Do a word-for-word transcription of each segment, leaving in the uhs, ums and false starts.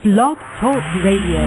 Blog Talk Radio.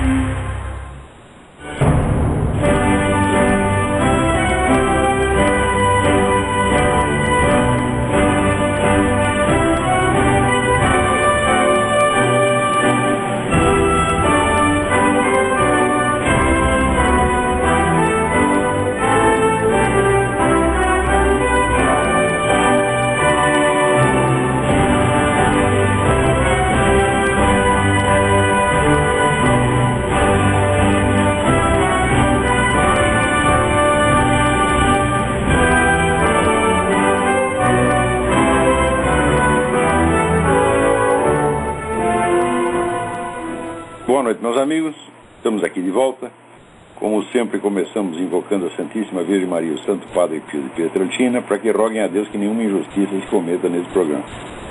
Boa noite, meus amigos. Estamos aqui de volta. Como sempre, começamos invocando a Santíssima Virgem Maria e o Santo Padre Pio de Pietrelcina para que roguem a Deus que nenhuma injustiça se cometa nesse programa.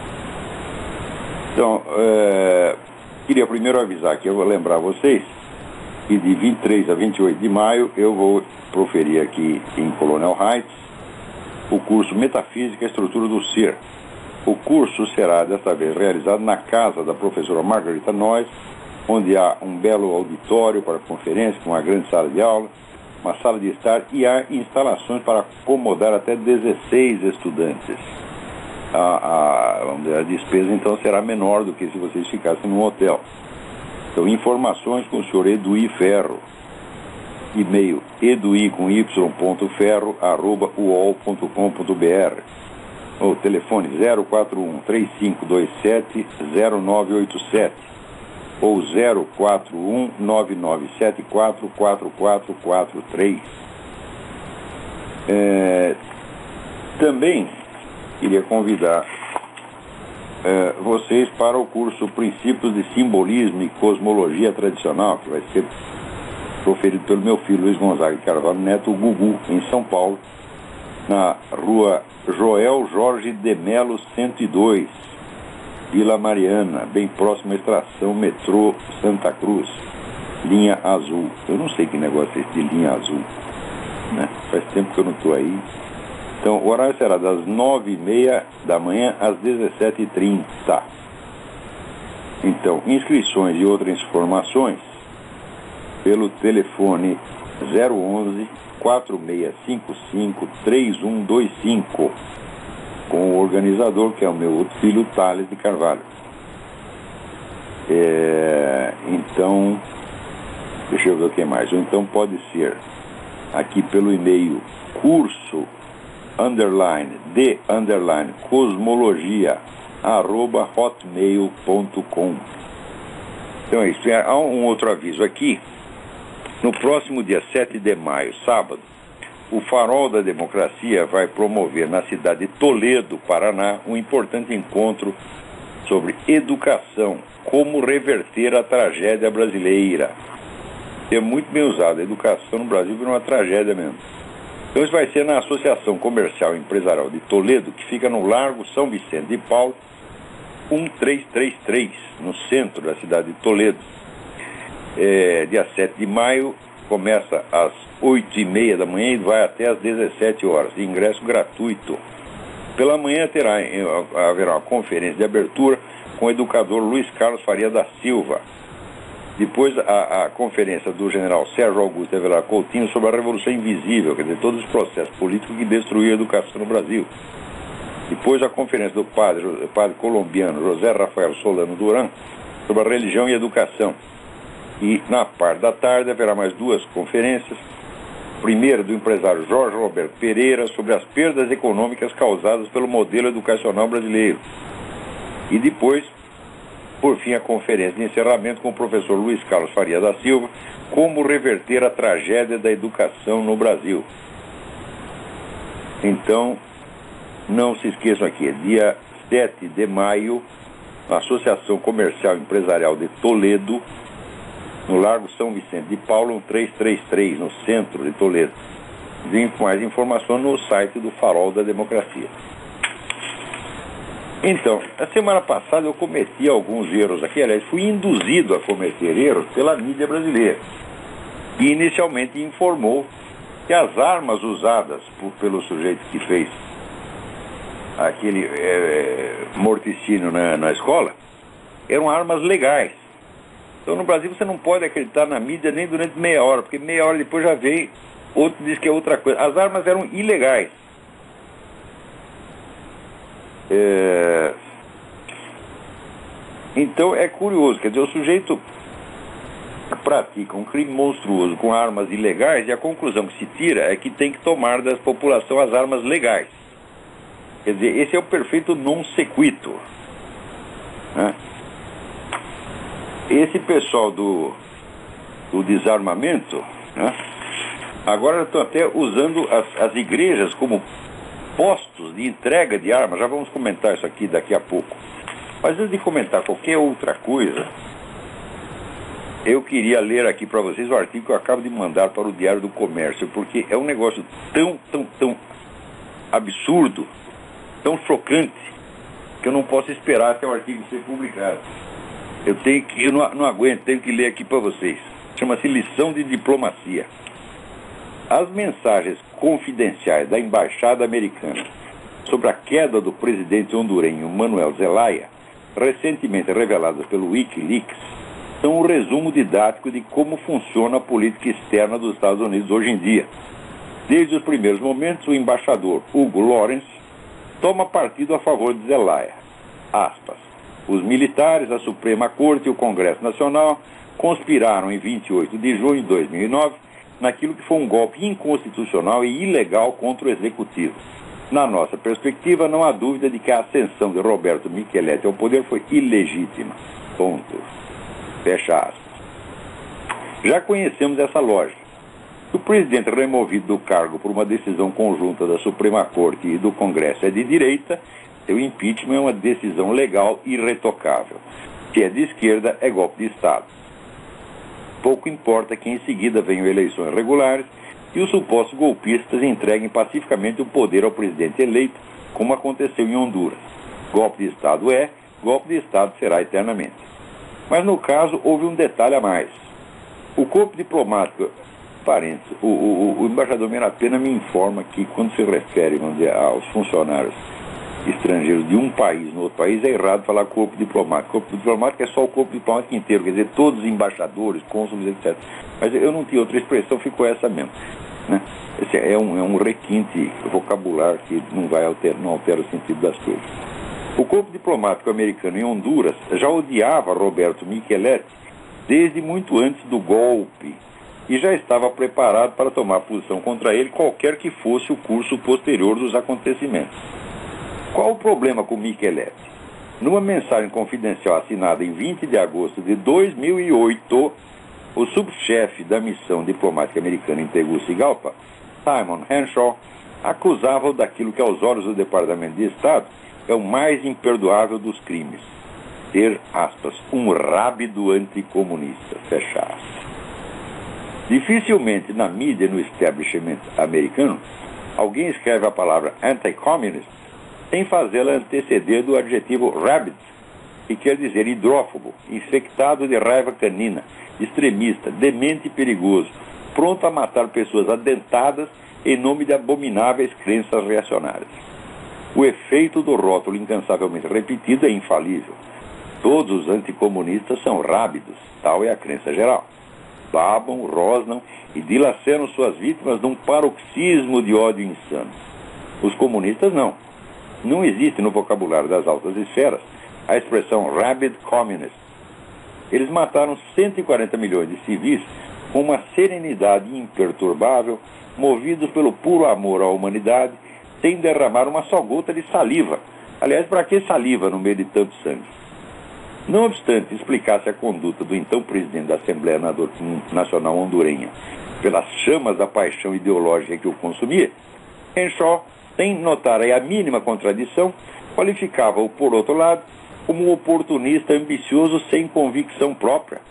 Então, é, queria primeiro avisar que eu vou lembrar vocês que de vinte e três a vinte e oito de maio eu vou proferir aqui em Colonel Heights o curso Metafísica e Estrutura do Ser. O curso será, desta vez, realizado na casa da professora Margarita Noyes, onde há um belo auditório para conferência, com uma grande sala de aula, uma sala de estar e há instalações para acomodar até dezesseis estudantes. A, a, vamos dizer, a despesa, então, será menor do que se vocês ficassem num hotel. Então, informações com o senhor Eduí Ferro. E-mail edui com y ponto ferro arroba uol ponto com ponto br. ou telefone zero quatro um, três cinco dois sete, zero nove oito sete. ou zero quatro um, nove nove sete quatro, quatro quatro quatro três. É, também queria convidar é, vocês para o curso Princípios de Simbolismo e Cosmologia Tradicional, que vai ser proferido pelo meu filho Luiz Gonzaga de Carvalho Neto, o Gugu, em São Paulo, na rua Joel Jorge de Melo cento e dois, Vila Mariana, bem próximo à estação metrô Santa Cruz, linha azul. Eu não sei que negócio é esse de linha azul, né? Faz tempo que eu não estou aí. Então, o horário será das nove e meia da manhã às dezessete e trinta. Então, inscrições e outras informações pelo telefone zero onze, quatro seis cinco cinco, três um dois cinco. com o organizador, que é o meu outro filho, Thales de Carvalho. É, então, deixa eu ver o que mais. Ou então pode ser aqui pelo e-mail curso underline de underline cosmologia arroba hotmail ponto com. Então é isso. Há um outro aviso aqui. No próximo dia sete de maio, sábado, o Farol da Democracia vai promover na cidade de Toledo, Paraná, um importante encontro sobre educação, como reverter a tragédia brasileira. É muito bem usado, a educação no Brasil virou uma tragédia mesmo. Então isso vai ser na Associação Comercial e Empresarial de Toledo, que fica no Largo São Vicente de Paulo, um três três três, no centro da cidade de Toledo. É, dia sete de maio, começa às oito e meia da manhã e vai até às dezessete horas, ingresso gratuito. Pela manhã terá, haverá uma conferência de abertura com o educador Luiz Carlos Faria da Silva. Depois a, a conferência do general Sérgio Augusto Avelar Coutinho sobre a Revolução Invisível, quer dizer, todos os processos políticos que destruíram a educação no Brasil. Depois a conferência do padre, padre colombiano José Rafael Solano Duran sobre a religião e educação. E na parte da tarde haverá mais duas conferências. Primeira do empresário Jorge Roberto Pereira sobre as perdas econômicas causadas pelo modelo educacional brasileiro. E depois, por fim, a conferência de encerramento com o professor Luiz Carlos Faria da Silva, como reverter a tragédia da educação no Brasil. Então, não se esqueçam aqui, é dia sete de maio, a Associação Comercial e Empresarial de Toledo, no Largo São Vicente de Paulo, um três três três, no centro de Toledo. Vim com mais informação no site do Farol da Democracia. Então, a semana passada eu cometi alguns erros aqui, aliás, fui induzido a cometer erros pela mídia brasileira, que inicialmente informou que as armas usadas por, pelo sujeito que fez aquele é, morticínio na, na escola eram armas legais. Então, no Brasil, você não pode acreditar na mídia nem durante meia hora, porque meia hora depois já vem, outro diz que é outra coisa. As armas eram ilegais. É... Então, é curioso, quer dizer, o sujeito pratica um crime monstruoso com armas ilegais e a conclusão que se tira é que tem que tomar da população as armas legais. Quer dizer, esse é o perfeito non sequitur, né? Esse pessoal do, do desarmamento, né, agora estão até usando as, as igrejas como postos de entrega de armas. Já vamos comentar isso aqui daqui a pouco. Mas antes de comentar qualquer outra coisa, eu queria ler aqui para vocês o artigo que eu acabo de mandar para o Diário do Comércio, porque é um negócio tão, tão, tão absurdo, tão chocante, que eu não posso esperar até o artigo ser publicado. Eu tenho que, eu não, não aguento, tenho que ler aqui para vocês. Chama-se Lição de Diplomacia. As mensagens confidenciais da Embaixada Americana sobre a queda do presidente hondurenho Manuel Zelaya, recentemente reveladas pelo Wikileaks, são um resumo didático de como funciona a política externa dos Estados Unidos hoje em dia. Desde os primeiros momentos, o embaixador Hugo Lawrence toma partido a favor de Zelaya. Aspas. Os militares, a Suprema Corte e o Congresso Nacional conspiraram em vinte e oito de junho de dois mil e nove naquilo que foi um golpe inconstitucional e ilegal contra o Executivo. Na nossa perspectiva, não há dúvida de que a ascensão de Roberto Micheletti ao poder foi ilegítima. Ponto. Fecha aspas. Já conhecemos essa lógica. Se o presidente removido do cargo por uma decisão conjunta da Suprema Corte e do Congresso é de direita, seu impeachment é uma decisão legal e irretocável. Se é de esquerda, é golpe de Estado. Pouco importa que em seguida venham eleições regulares e os supostos golpistas entreguem pacificamente o poder ao presidente eleito, como aconteceu em Honduras. Golpe de Estado é, golpe de Estado será eternamente. Mas no caso, houve um detalhe a mais. O corpo diplomático, parentes, o, o, o embaixador Menapena me informa que quando se refere, vamos dizer, aos funcionários estrangeiros de um país no outro país, é errado falar corpo diplomático. Corpo diplomático é só o corpo diplomático inteiro, quer dizer, todos os embaixadores, cônsules, etcétera. Mas eu não tinha outra expressão, ficou essa mesmo, né? Esse é um, é um requinte vocabular que não vai alterar, não altera o sentido das coisas. O corpo diplomático americano em Honduras já odiava Roberto Micheletti desde muito antes do golpe e já estava preparado para tomar posição contra ele, qualquer que fosse o curso posterior dos acontecimentos. Qual o problema com Micheletti? Numa mensagem confidencial assinada em vinte de agosto de dois mil e oito, o subchefe da missão diplomática americana em Tegucigalpa, Simon Henshaw, acusava-o daquilo que aos olhos do Departamento de Estado é o mais imperdoável dos crimes: ter, aspas, um rábido anticomunista, fecha aspas. Dificilmente na mídia e no establishment americano alguém escreve a palavra anti-communist sem fazê-la anteceder do adjetivo rabid, que quer dizer hidrófobo, infectado de raiva canina, extremista, demente e perigoso, pronto a matar pessoas adentadas em nome de abomináveis crenças reacionárias. O efeito do rótulo incansavelmente repetido é infalível. Todos os anticomunistas são rábidos, tal é a crença geral. Babam, rosnam e dilaceram suas vítimas num paroxismo de ódio insano. Os comunistas não. Não existe no vocabulário das altas esferas a expressão rabid communist. Eles mataram cento e quarenta milhões de civis com uma serenidade imperturbável, movidos pelo puro amor à humanidade, sem derramar uma só gota de saliva. Aliás, para que saliva no meio de tanto sangue? Não obstante explicasse a conduta do então presidente da Assembleia Nacional Hondurenha pelas chamas da paixão ideológica que o consumia, Henshaw, sem notar aí a mínima contradição, qualificava-o, por outro lado, como um oportunista ambicioso sem convicção própria.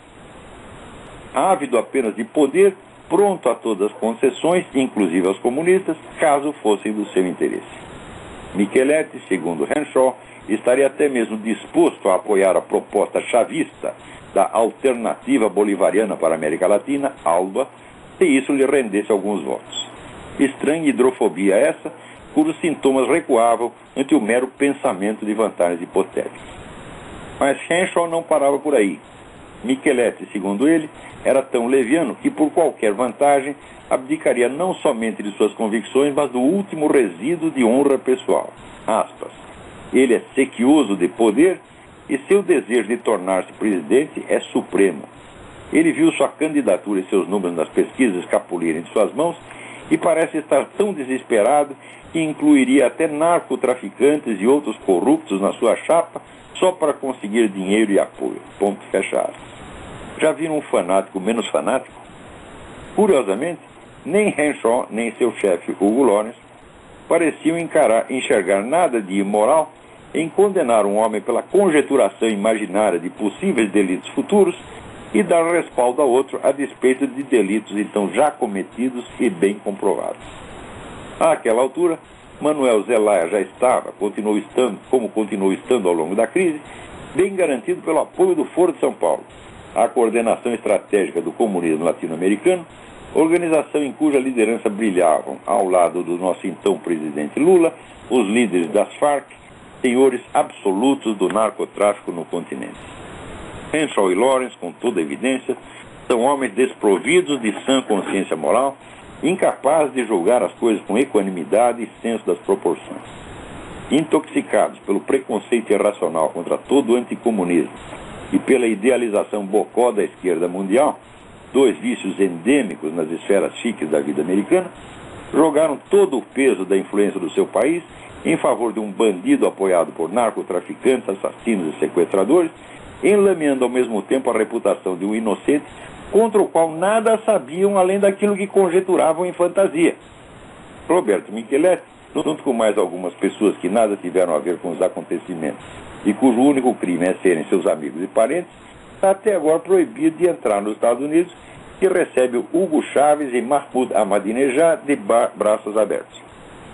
Ávido apenas de poder, pronto a todas as concessões, inclusive aos comunistas, caso fossem do seu interesse. Micheletti, segundo Henshaw, estaria até mesmo disposto a apoiar a proposta chavista da Alternativa Bolivariana para a América Latina, ALBA, se isso lhe rendesse alguns votos. Estranha hidrofobia essa, cujos sintomas recuavam ante o mero pensamento de vantagens hipotéticas. Mas Henshaw não parava por aí. Micheletti, segundo ele, era tão leviano que, por qualquer vantagem, abdicaria não somente de suas convicções, mas do último resíduo de honra pessoal. Aspas. Ele é sequioso de poder e seu desejo de tornar-se presidente é supremo. Ele viu sua candidatura e seus números nas pesquisas escapulirem de suas mãos e parece estar tão desesperado que incluiria até narcotraficantes e outros corruptos na sua chapa só para conseguir dinheiro e apoio. Ponto fechado. Já viram um fanático menos fanático? Curiosamente, nem Henshaw, nem seu chefe Hugo Lawrence pareciam encarar, enxergar nada de imoral em condenar um homem pela conjeturação imaginária de possíveis delitos futuros e dar respaldo a outro a despeito de delitos então já cometidos e bem comprovados. Àquela altura, Manuel Zelaya já estava, continuou estando, como continuou estando ao longo da crise, bem garantido pelo apoio do Foro de São Paulo, a coordenação estratégica do comunismo latino-americano, organização em cuja liderança brilhavam, ao lado do nosso então presidente Lula, os líderes das Farc, senhores absolutos do narcotráfico no continente. Henshaw e Lawrence, com toda evidência, são homens desprovidos de sã consciência moral, incapazes de julgar as coisas com equanimidade e senso das proporções. Intoxicados pelo preconceito irracional contra todo o anticomunismo e pela idealização bocó da esquerda mundial, dois vícios endêmicos nas esferas chiques da vida americana, jogaram todo o peso da influência do seu país em favor de um bandido apoiado por narcotraficantes, assassinos e sequestradores, enlameando ao mesmo tempo a reputação de um inocente contra o qual nada sabiam além daquilo que conjeturavam em fantasia. Roberto Micheletti, junto com mais algumas pessoas que nada tiveram a ver com os acontecimentos e cujo único crime é serem seus amigos e parentes, está até agora proibido de entrar nos Estados Unidos, que recebe o Hugo Chávez e Mahmoud Ahmadinejad de braços abertos.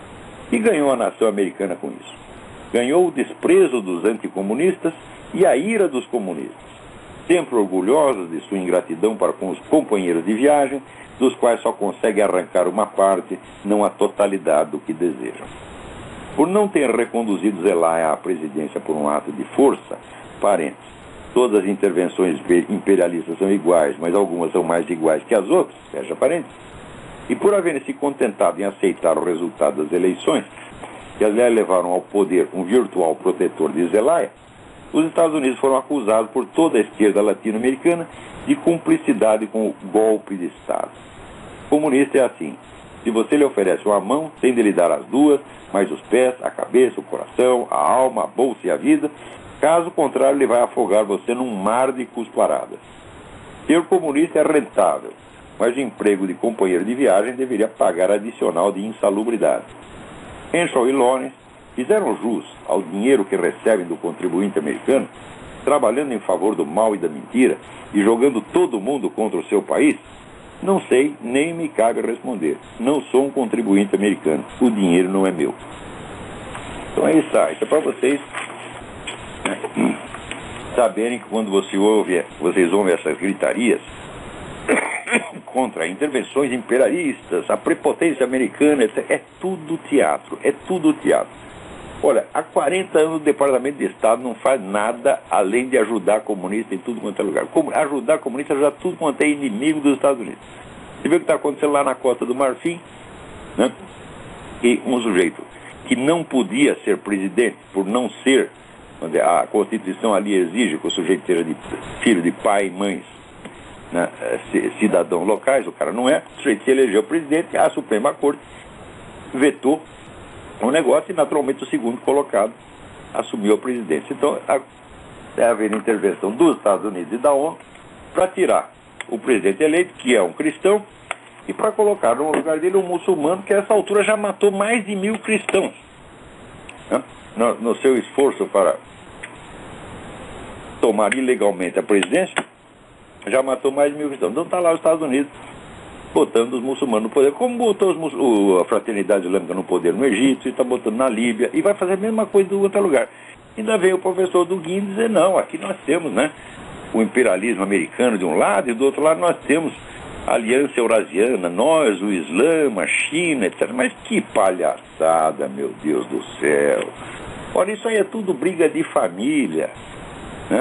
E ganhou a nação americana com isso. Ganhou o desprezo dos anticomunistas e a ira dos comunistas, sempre orgulhosos de sua ingratidão para com os companheiros de viagem, dos quais só consegue arrancar uma parte, não a totalidade do que desejam. Por não ter reconduzido Zelaya à presidência por um ato de força, parentes, todas as intervenções imperialistas são iguais, mas algumas são mais iguais que as outras, fecha parênteses, e por haverem se contentado em aceitar o resultado das eleições, que aliás levaram ao poder um virtual protetor de Zelaya, os Estados Unidos foram acusados por toda a esquerda latino-americana de cumplicidade com o golpe de Estado. O comunista é assim: se você lhe oferece uma mão, tem de lhe dar as duas, mais os pés, a cabeça, o coração, a alma, a bolsa e a vida. Caso contrário, ele vai afogar você num mar de cusparadas. Ser comunista é rentável, mas o emprego de companheiro de viagem deveria pagar adicional de insalubridade. Henshaw e Lawrence fizeram jus ao dinheiro que recebem do contribuinte americano, trabalhando em favor do mal e da mentira e jogando todo mundo contra o seu país? Não sei, nem me cabe responder. Não sou um contribuinte americano. O dinheiro não é meu. Então é isso, tá? Isso é para vocês, né, saberem que quando você ouve, vocês ouvem essas gritarias contra intervenções imperialistas, a prepotência americana, etcétera, é tudo teatro. É tudo teatro. Olha, há quarenta anos o Departamento de Estado não faz nada além de ajudar comunista em tudo quanto é lugar. Como ajudar comunista já tudo quanto é inimigo dos Estados Unidos. Você vê o que está acontecendo lá na Costa do Marfim, né? E um sujeito que não podia ser presidente por não ser, a Constituição ali exige que o sujeito seja de, filho de pai e mães, né, cidadãos locais, o cara não é, o sujeito se elegeu presidente, a Suprema Corte vetou o negócio e naturalmente o segundo colocado assumiu a presidência. Então deve haver intervenção dos Estados Unidos e da ONU para tirar o presidente eleito, que é um cristão, e para colocar no lugar dele um muçulmano que a essa altura já matou mais de mil cristãos, né, no, no seu esforço para tomar ilegalmente a presidência, já matou mais de mil cristãos. Então está lá os Estados Unidos botando os muçulmanos no poder, como botou os, o, a fraternidade islâmica no poder no Egito, e está botando na Líbia, e vai fazer a mesma coisa em outro lugar. Ainda veio o professor Duguin dizer, não, aqui nós temos, né, o imperialismo americano de um lado, e do outro lado nós temos a Aliança Eurasiana, nós, o Islã, a China, etcétera. Mas que palhaçada, meu Deus do céu. Olha, isso aí é tudo briga de família, né?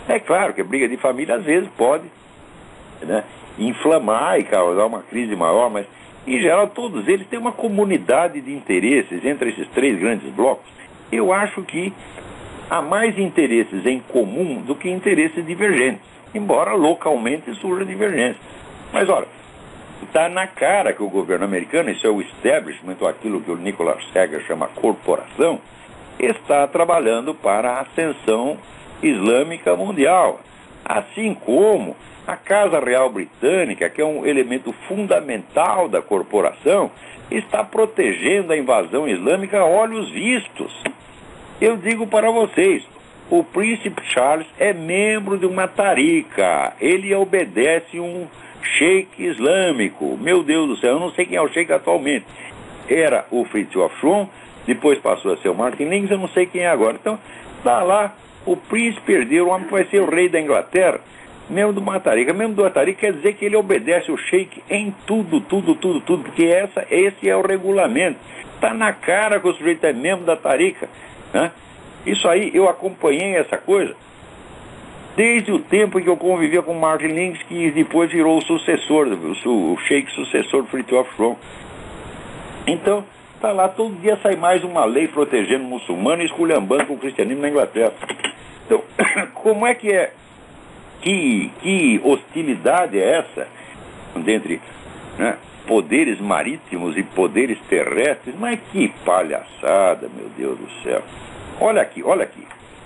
É claro que a briga de família às vezes pode, né, inflamar e causar uma crise maior, mas em geral todos eles têm uma comunidade de interesses entre esses três grandes blocos. Eu acho que há mais interesses em comum do que interesses divergentes, embora localmente surja divergência. Mas olha, está na cara que o governo americano, isso é o establishment, ou aquilo que o Nicholas Sager chama corporação, está trabalhando para a ascensão islâmica mundial. Assim como a Casa Real Britânica, que é um elemento fundamental da corporação, está protegendo a invasão islâmica a olhos vistos. Eu digo para vocês, o príncipe Charles é membro de uma tarica, ele obedece um sheik islâmico. Meu Deus do céu, eu não sei quem é o sheik atualmente. Era o Fritjof Schwan, depois passou a ser o Martin Lings, eu não sei quem é agora. Então, está lá, o príncipe herdeiro, o homem que vai ser o rei da Inglaterra, membro de uma tarica. Membro de uma tarica quer dizer que ele obedece o sheik em tudo, tudo, tudo, tudo, porque essa, esse é o regulamento. Está na cara que o sujeito é membro da tarica, né? Isso aí, eu acompanhei essa coisa desde o tempo em que eu convivia com Martin Lings, que depois virou o sucessor, o, o sheik sucessor do Fritjof Schwan. Então, tá lá, todo dia sai mais uma lei protegendo o muçulmano e esculhambando com o cristianismo na Inglaterra. Então, como é que é, que, que hostilidade é essa entre, né, poderes marítimos e poderes terrestres? Mas que palhaçada, meu Deus do céu. Olha aqui, olha aqui.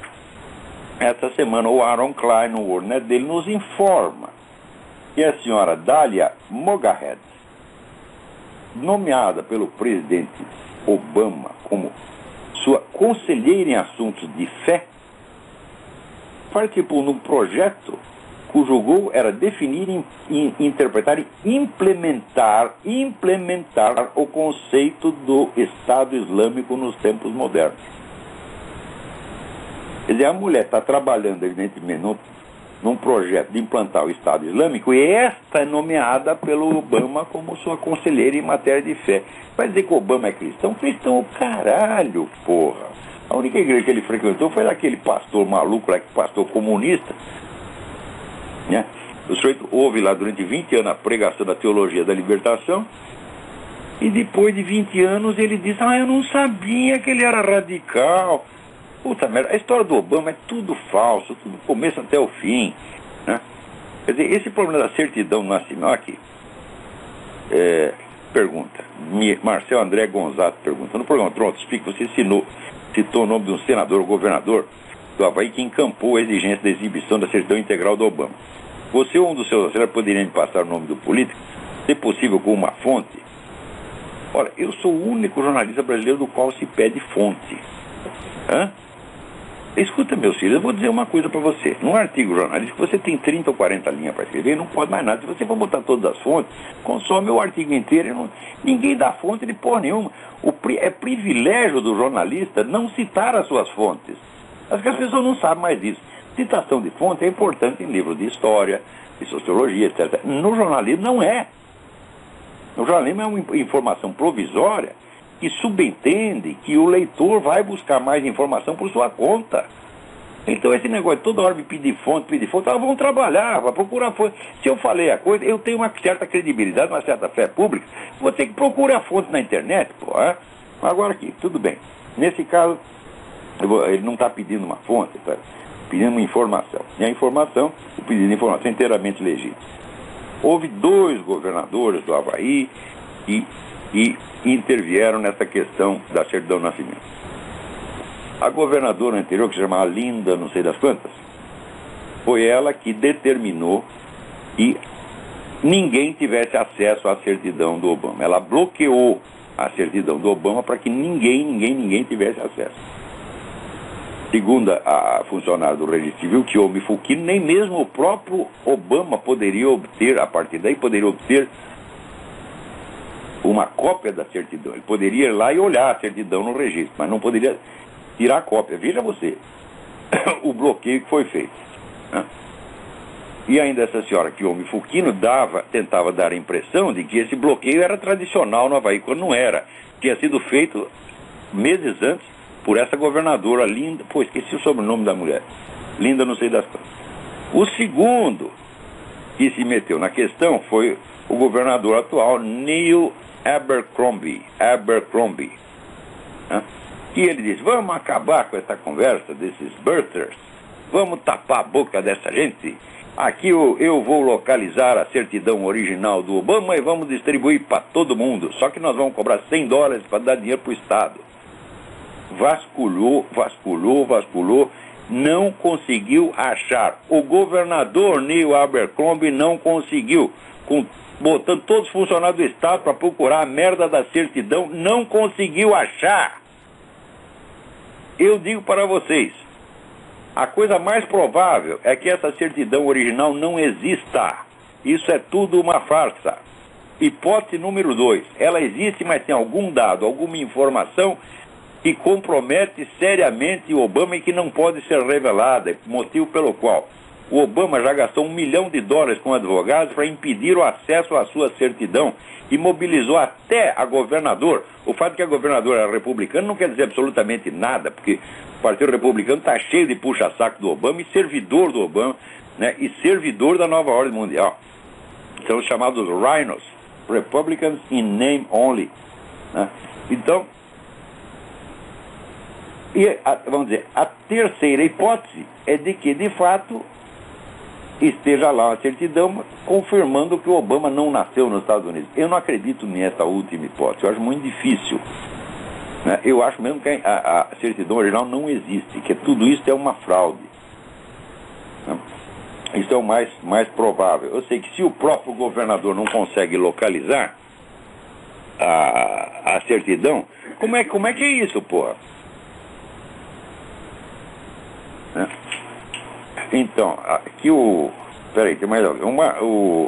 Essa semana o Aaron Klein, no WorldNet dele, nos informa que a senhora Dalia Mogahed, nomeada pelo presidente Obama como sua conselheira em assuntos de fé, participou num projeto cujo goal era definir, in, in, interpretar e implementar, implementar o conceito do Estado Islâmico nos tempos modernos. Quer dizer, a mulher está trabalhando, evidentemente, num, num projeto de implantar o Estado Islâmico, e esta é nomeada pelo Obama como sua conselheira em matéria de fé. Vai dizer que o Obama é cristão? Cristão, o caralho, porra. A única igreja que ele frequentou foi aquele pastor maluco lá, que pastor comunista, né? O sujeito ouve lá durante vinte anos a pregação da teologia da libertação, e depois de vinte anos ele diz: ah, eu não sabia que ele era radical. Puta merda, a história do Obama é tudo falso, tudo do começo até o fim, né? Quer dizer, esse problema da certidão do nascimento aqui, é, pergunta, Marcel André Gonzato pergunta, no programa Tronto Explica, você citou, citou o nome de um senador ou governador do Havaí que encampou a exigência da exibição da certidão integral do Obama. Você ou um dos seus auxiliares poderiam passar o nome do político, se possível com uma fonte? Olha, eu sou o único jornalista brasileiro do qual se pede fonte. Hã? Escuta, meus filhos, eu vou dizer uma coisa para você. Num artigo jornalístico, você tem trinta ou quarenta linhas para escrever e não pode mais nada. Se você for botar todas as fontes, consome o artigo inteiro. E não... Ninguém dá fonte de porra nenhuma. O pri... É privilégio do jornalista não citar as suas fontes. Acho que as pessoas não sabem mais disso. Citação de fonte é importante em livros de história, de sociologia, etcétera. No jornalismo não é. No jornalismo é uma informação provisória que subentende que o leitor vai buscar mais informação por sua conta. Então esse negócio de toda hora me pedir fonte, pedir fonte, ah, vão trabalhar, vai procurar fonte. Se eu falei a coisa, eu tenho uma certa credibilidade, uma certa fé pública, vou ter que procurar a fonte na internet, pô. É? Agora aqui, tudo bem. Nesse caso, vou, ele não está pedindo uma fonte, está pedindo uma informação. E a informação, o pedido de informação é inteiramente legítimo. Houve dois governadores do Havaí e e intervieram nessa questão da certidão de nascimento. A governadora anterior, que se chamava Linda, não sei das quantas, foi ela que determinou que ninguém tivesse acesso à certidão do Obama. Ela bloqueou a certidão do Obama para que ninguém, ninguém, ninguém tivesse acesso. Segundo a funcionária do Registro Civil, Kiyomi Fukino, nem mesmo o próprio Obama poderia obter, a partir daí, poderia obter uma cópia da certidão. Ele poderia ir lá e olhar a certidão no registro, mas não poderia tirar a cópia. Veja você o bloqueio que foi feito, né? E ainda essa senhora Kiyomi Fukino dava, tentava dar a impressão de que esse bloqueio era tradicional no Havaí, quando não era. Tinha sido feito meses antes por essa governadora Linda, pô, esqueci o sobrenome da mulher, Linda não sei das coisas. O segundo que se meteu na questão foi o governador atual, Neil Abercrombie, Abercrombie, né? E ele disse, vamos acabar com essa conversa desses birthers, vamos tapar a boca dessa gente. Aqui eu, eu vou localizar a certidão original do Obama e vamos distribuir para todo mundo. Só que nós vamos cobrar cem dólares para dar dinheiro para o Estado. Vasculhou, vasculhou, vasculhou, não conseguiu achar. O governador Neil Abercrombie não conseguiu, com, botando todos os funcionários do Estado para procurar a merda da certidão, não conseguiu achar. Eu digo para vocês, a coisa mais provável é que essa certidão original não exista. Isso é tudo uma farsa. Hipótese número dois, ela existe, mas tem algum dado, alguma informação que compromete seriamente o Obama e que não pode ser revelada, motivo pelo qual o Obama já gastou um milhão de dólares com advogados para impedir o acesso à sua certidão e mobilizou até a governador. O fato de que a governadora era republicana não quer dizer absolutamente nada, porque o Partido Republicano está cheio de puxa-saco do Obama e servidor do Obama, né, e servidor da nova ordem mundial. São os chamados rhinos, Republicans in name only, né? Então, e a, vamos dizer, a terceira hipótese é de que, de fato, esteja lá uma certidão confirmando que o Obama não nasceu nos Estados Unidos. Eu não acredito nessa última hipótese, eu acho muito difícil, né? Eu acho mesmo que a, a certidão original não existe, que tudo isso é uma fraude, né? Isso é o mais, mais provável. Eu sei que se o próprio governador não consegue localizar a, a certidão, como é, como é que é isso, porra? Né? Então, aqui o... Peraí, tem mais alguém. Uma, o,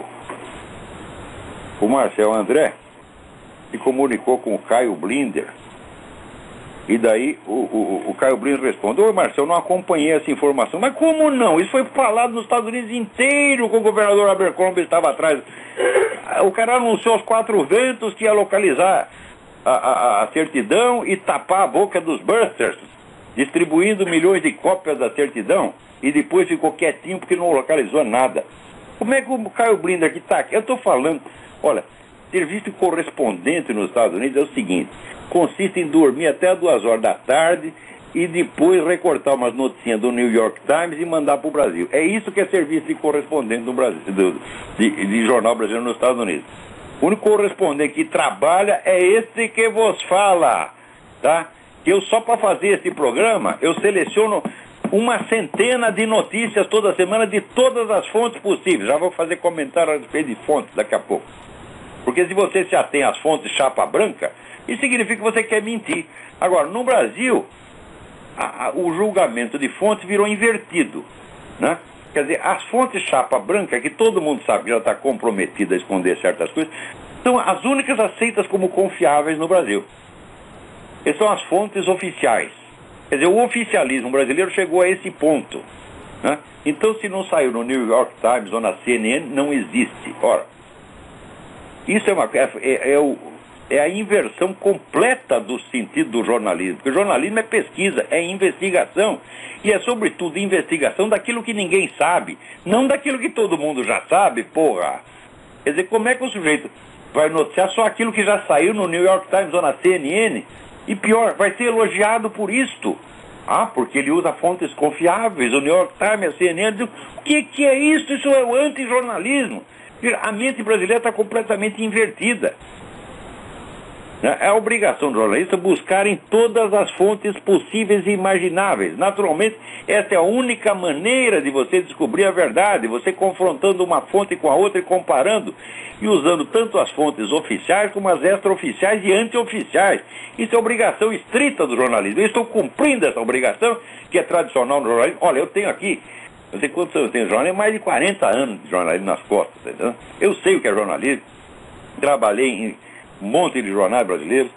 o Marcel André se comunicou com o Caio Blinder. E daí o, o, o Caio Blinder responde, ô Marcel, eu não acompanhei essa informação. Mas como não? Isso foi falado nos Estados Unidos inteiro, que o governador Abercrombie estava atrás. O cara anunciou aos quatro ventos que ia localizar a, a, a certidão e tapar a boca dos birthers, distribuindo milhões de cópias da certidão, e depois ficou quietinho porque não localizou nada. Como é que o Caio Blinder aqui está? Eu estou falando, olha, serviço correspondente nos Estados Unidos é o seguinte, consiste em dormir até duas horas da tarde e depois recortar umas notinhas do New York Times e mandar para o Brasil. É isso que é serviço de correspondente no Brasil, do, de, de jornal brasileiro nos Estados Unidos. O único correspondente que trabalha é esse que vos fala, tá? Eu só para fazer esse programa, eu seleciono uma centena de notícias toda semana de todas as fontes possíveis. Já vou fazer comentário a respeito de fontes daqui a pouco. Porque se você já tem as fontes chapa branca, isso significa que você quer mentir. Agora, no Brasil, a, a, o julgamento de fontes virou invertido, né? Quer dizer, as fontes chapa branca, que todo mundo sabe que já está comprometida a esconder certas coisas, são as únicas aceitas como confiáveis no Brasil. Essas são as fontes oficiais. Quer dizer, o oficialismo brasileiro chegou a esse ponto, né? Então, se não saiu no New York Times ou na C N N, não existe. Ora, isso é, uma, é, é, é, o, é a inversão completa do sentido do jornalismo. Porque o jornalismo é pesquisa, é investigação. E é, sobretudo, investigação daquilo que ninguém sabe, não daquilo que todo mundo já sabe, porra. Quer dizer, como é que o sujeito vai noticiar só aquilo que já saiu no New York Times ou na C N N? E pior, vai ser elogiado por isto. Ah, porque ele usa fontes confiáveis, o New York Times, a C N N. O que, que é isso? Isso é o antijornalismo. A mente brasileira está completamente invertida. É a obrigação do jornalista buscar em todas as fontes possíveis e imagináveis. Naturalmente, essa é a única maneira de você descobrir a verdade, você confrontando uma fonte com a outra e comparando, e usando tanto as fontes oficiais como as extraoficiais e antioficiais. Isso é obrigação estrita do jornalismo. Eu estou cumprindo essa obrigação, que é tradicional no jornalismo. Olha, eu tenho aqui, não sei quantos anos eu tenho de jornalismo, mais de quarenta anos de jornalismo nas costas, entendeu? Eu sei o que é jornalismo, trabalhei em um monte de jornais brasileiros,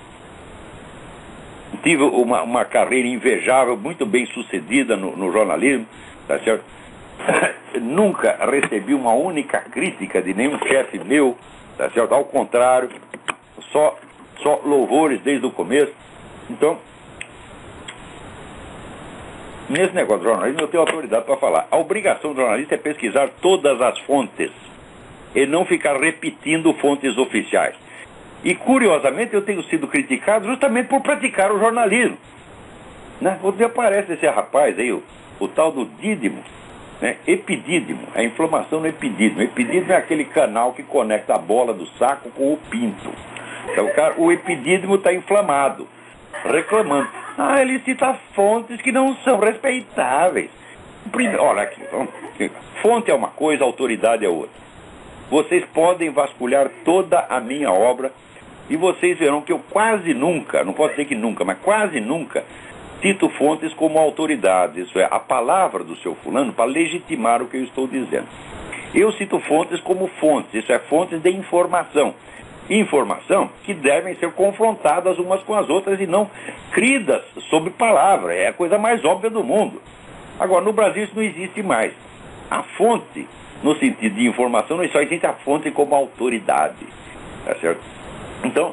tive uma, uma carreira invejável, muito bem sucedida no, no jornalismo, tá certo? Nunca recebi uma única crítica de nenhum chefe meu, tá certo? Ao contrário, só, só louvores desde o começo. Então, nesse negócio de jornalismo eu tenho autoridade para falar. A obrigação do jornalista é pesquisar todas as fontes e não ficar repetindo fontes oficiais. E, curiosamente, eu tenho sido criticado justamente por praticar o jornalismo. Né? Onde aparece esse rapaz aí, o, o tal do dídimo, né? Epidídimo, a inflamação no epidídimo. Epidídimo é aquele canal que conecta a bola do saco com o pinto. Então, o, cara, o epidídimo está inflamado, reclamando. Ah, ele cita fontes que não são respeitáveis. Primeiro, olha aqui, vamos, fonte é uma coisa, autoridade é outra. Vocês podem vasculhar toda a minha obra e vocês verão que eu quase nunca, não posso dizer que nunca, mas quase nunca, cito fontes como autoridade, isso é, a palavra do seu fulano para legitimar o que eu estou dizendo. Eu cito fontes como fontes, isso é, fontes de informação. Informação que devem ser confrontadas umas com as outras e não cridas sob palavra, é a coisa mais óbvia do mundo. Agora, no Brasil isso não existe mais. A fonte, no sentido de informação, não só existe a fonte como autoridade, tá certo? Então,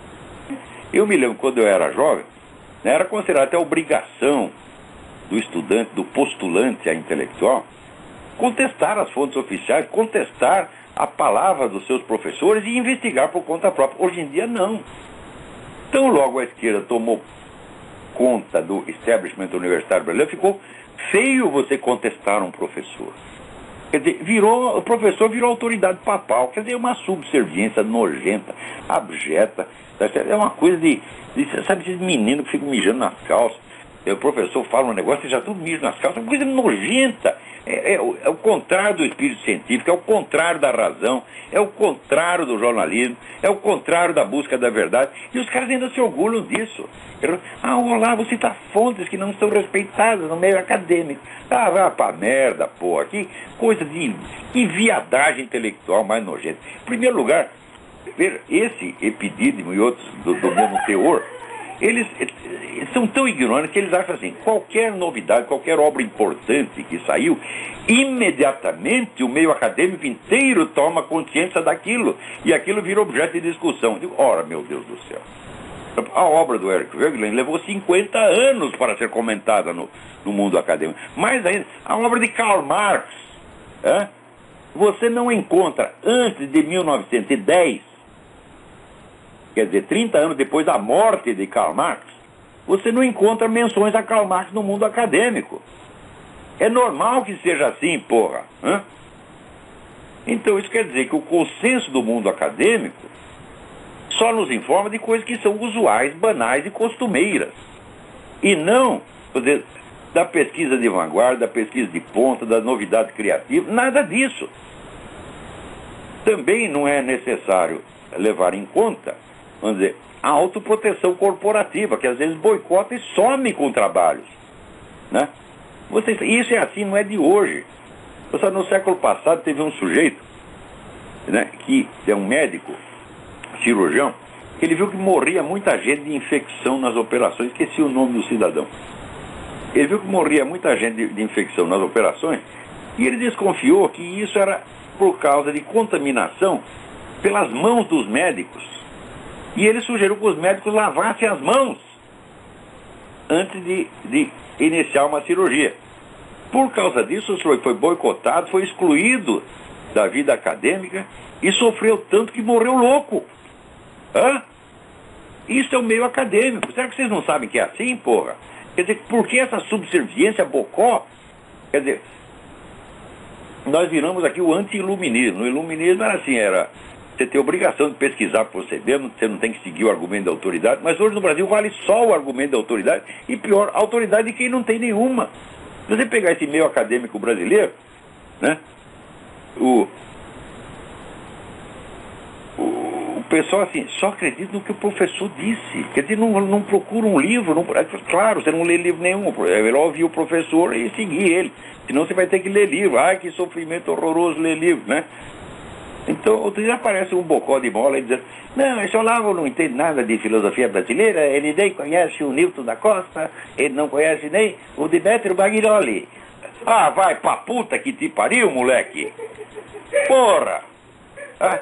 eu me lembro quando eu era jovem, né, era considerado até obrigação do estudante, do postulante a intelectual, contestar as fontes oficiais, contestar a palavra dos seus professores e investigar por conta própria. Hoje em dia, não. Então, logo a esquerda tomou conta do establishment universitário brasileiro, ficou feio você contestar um professor. Quer dizer, virou, o professor virou autoridade papal. Quer dizer, uma subserviência nojenta, abjeta. É uma coisa de, de sabe, esses meninos que ficam mijando nas calças. O professor fala um negócio e já tudo mijo nas calças. É uma coisa nojenta. É, é, é o contrário do espírito científico, é o contrário da razão, é o contrário do jornalismo, é o contrário da busca da verdade. E os caras ainda se orgulham disso. Ah, olá, você cita fontes que não são respeitadas no meio acadêmico. Ah, vá pra merda, porra. Que coisa de... Que viadagem intelectual mais nojenta. Em primeiro lugar, veja, esse epidídimo e outros do, do mesmo teor, eles, eles são tão ignorantes que eles acham assim, qualquer novidade, qualquer obra importante que saiu, imediatamente o meio acadêmico inteiro toma consciência daquilo, e aquilo vira objeto de discussão. Eu digo, ora, meu Deus do céu. A obra do Eric Voegelin levou cinquenta anos para ser comentada no, no mundo acadêmico. Mais ainda, a obra de Karl Marx, é? Você não encontra antes de mil novecentos e dez, quer dizer, trinta anos depois da morte de Karl Marx, você não encontra menções a Karl Marx no mundo acadêmico. É normal que seja assim, porra. Hã? Então isso quer dizer que o consenso do mundo acadêmico só nos informa de coisas que são usuais, banais e costumeiras. E não, quer dizer, da pesquisa de vanguarda, da pesquisa de ponta, da novidade criativa, nada disso. Também não é necessário levar em conta, vamos dizer, a autoproteção corporativa, que às vezes boicota e some com trabalhos. Né? Você, isso é assim, não é de hoje. Só no século passado teve um sujeito, né, que é um médico, cirurgião, que ele viu que morria muita gente de infecção nas operações, esqueci o nome do cidadão. Ele viu que morria muita gente de, de infecção nas operações e ele desconfiou que isso era por causa de contaminação pelas mãos dos médicos. E ele sugeriu que os médicos lavassem as mãos antes de, de iniciar uma cirurgia. Por causa disso, o senhor foi boicotado, foi excluído da vida acadêmica e sofreu tanto que morreu louco. Hã? Isso é o meio acadêmico. Será que vocês não sabem que é assim, porra? Quer dizer, por que essa subserviência bocó? Quer dizer, nós viramos aqui o anti-iluminismo. O iluminismo era assim, era... Você tem obrigação de pesquisar por você mesmo, você não tem que seguir o argumento da autoridade, mas hoje no Brasil vale só o argumento da autoridade, e pior, a autoridade de quem não tem nenhuma. Se você pegar esse meio acadêmico brasileiro, né, o, o, o pessoal assim, só acredita no que o professor disse. Quer dizer, não, não procura um livro, não, claro, você não lê livro nenhum, é melhor ouvir o professor e seguir ele, senão você vai ter que ler livro. Ai, que sofrimento horroroso ler livro, né? Então, outro dia aparece um bocó de bola e diz, não, esse Olavo não entende nada de filosofia brasileira, ele nem conhece o Newton da Costa, ele não conhece nem o Demetrio Bagnoli. Ah, vai pra puta que te pariu, moleque! Porra! Ah.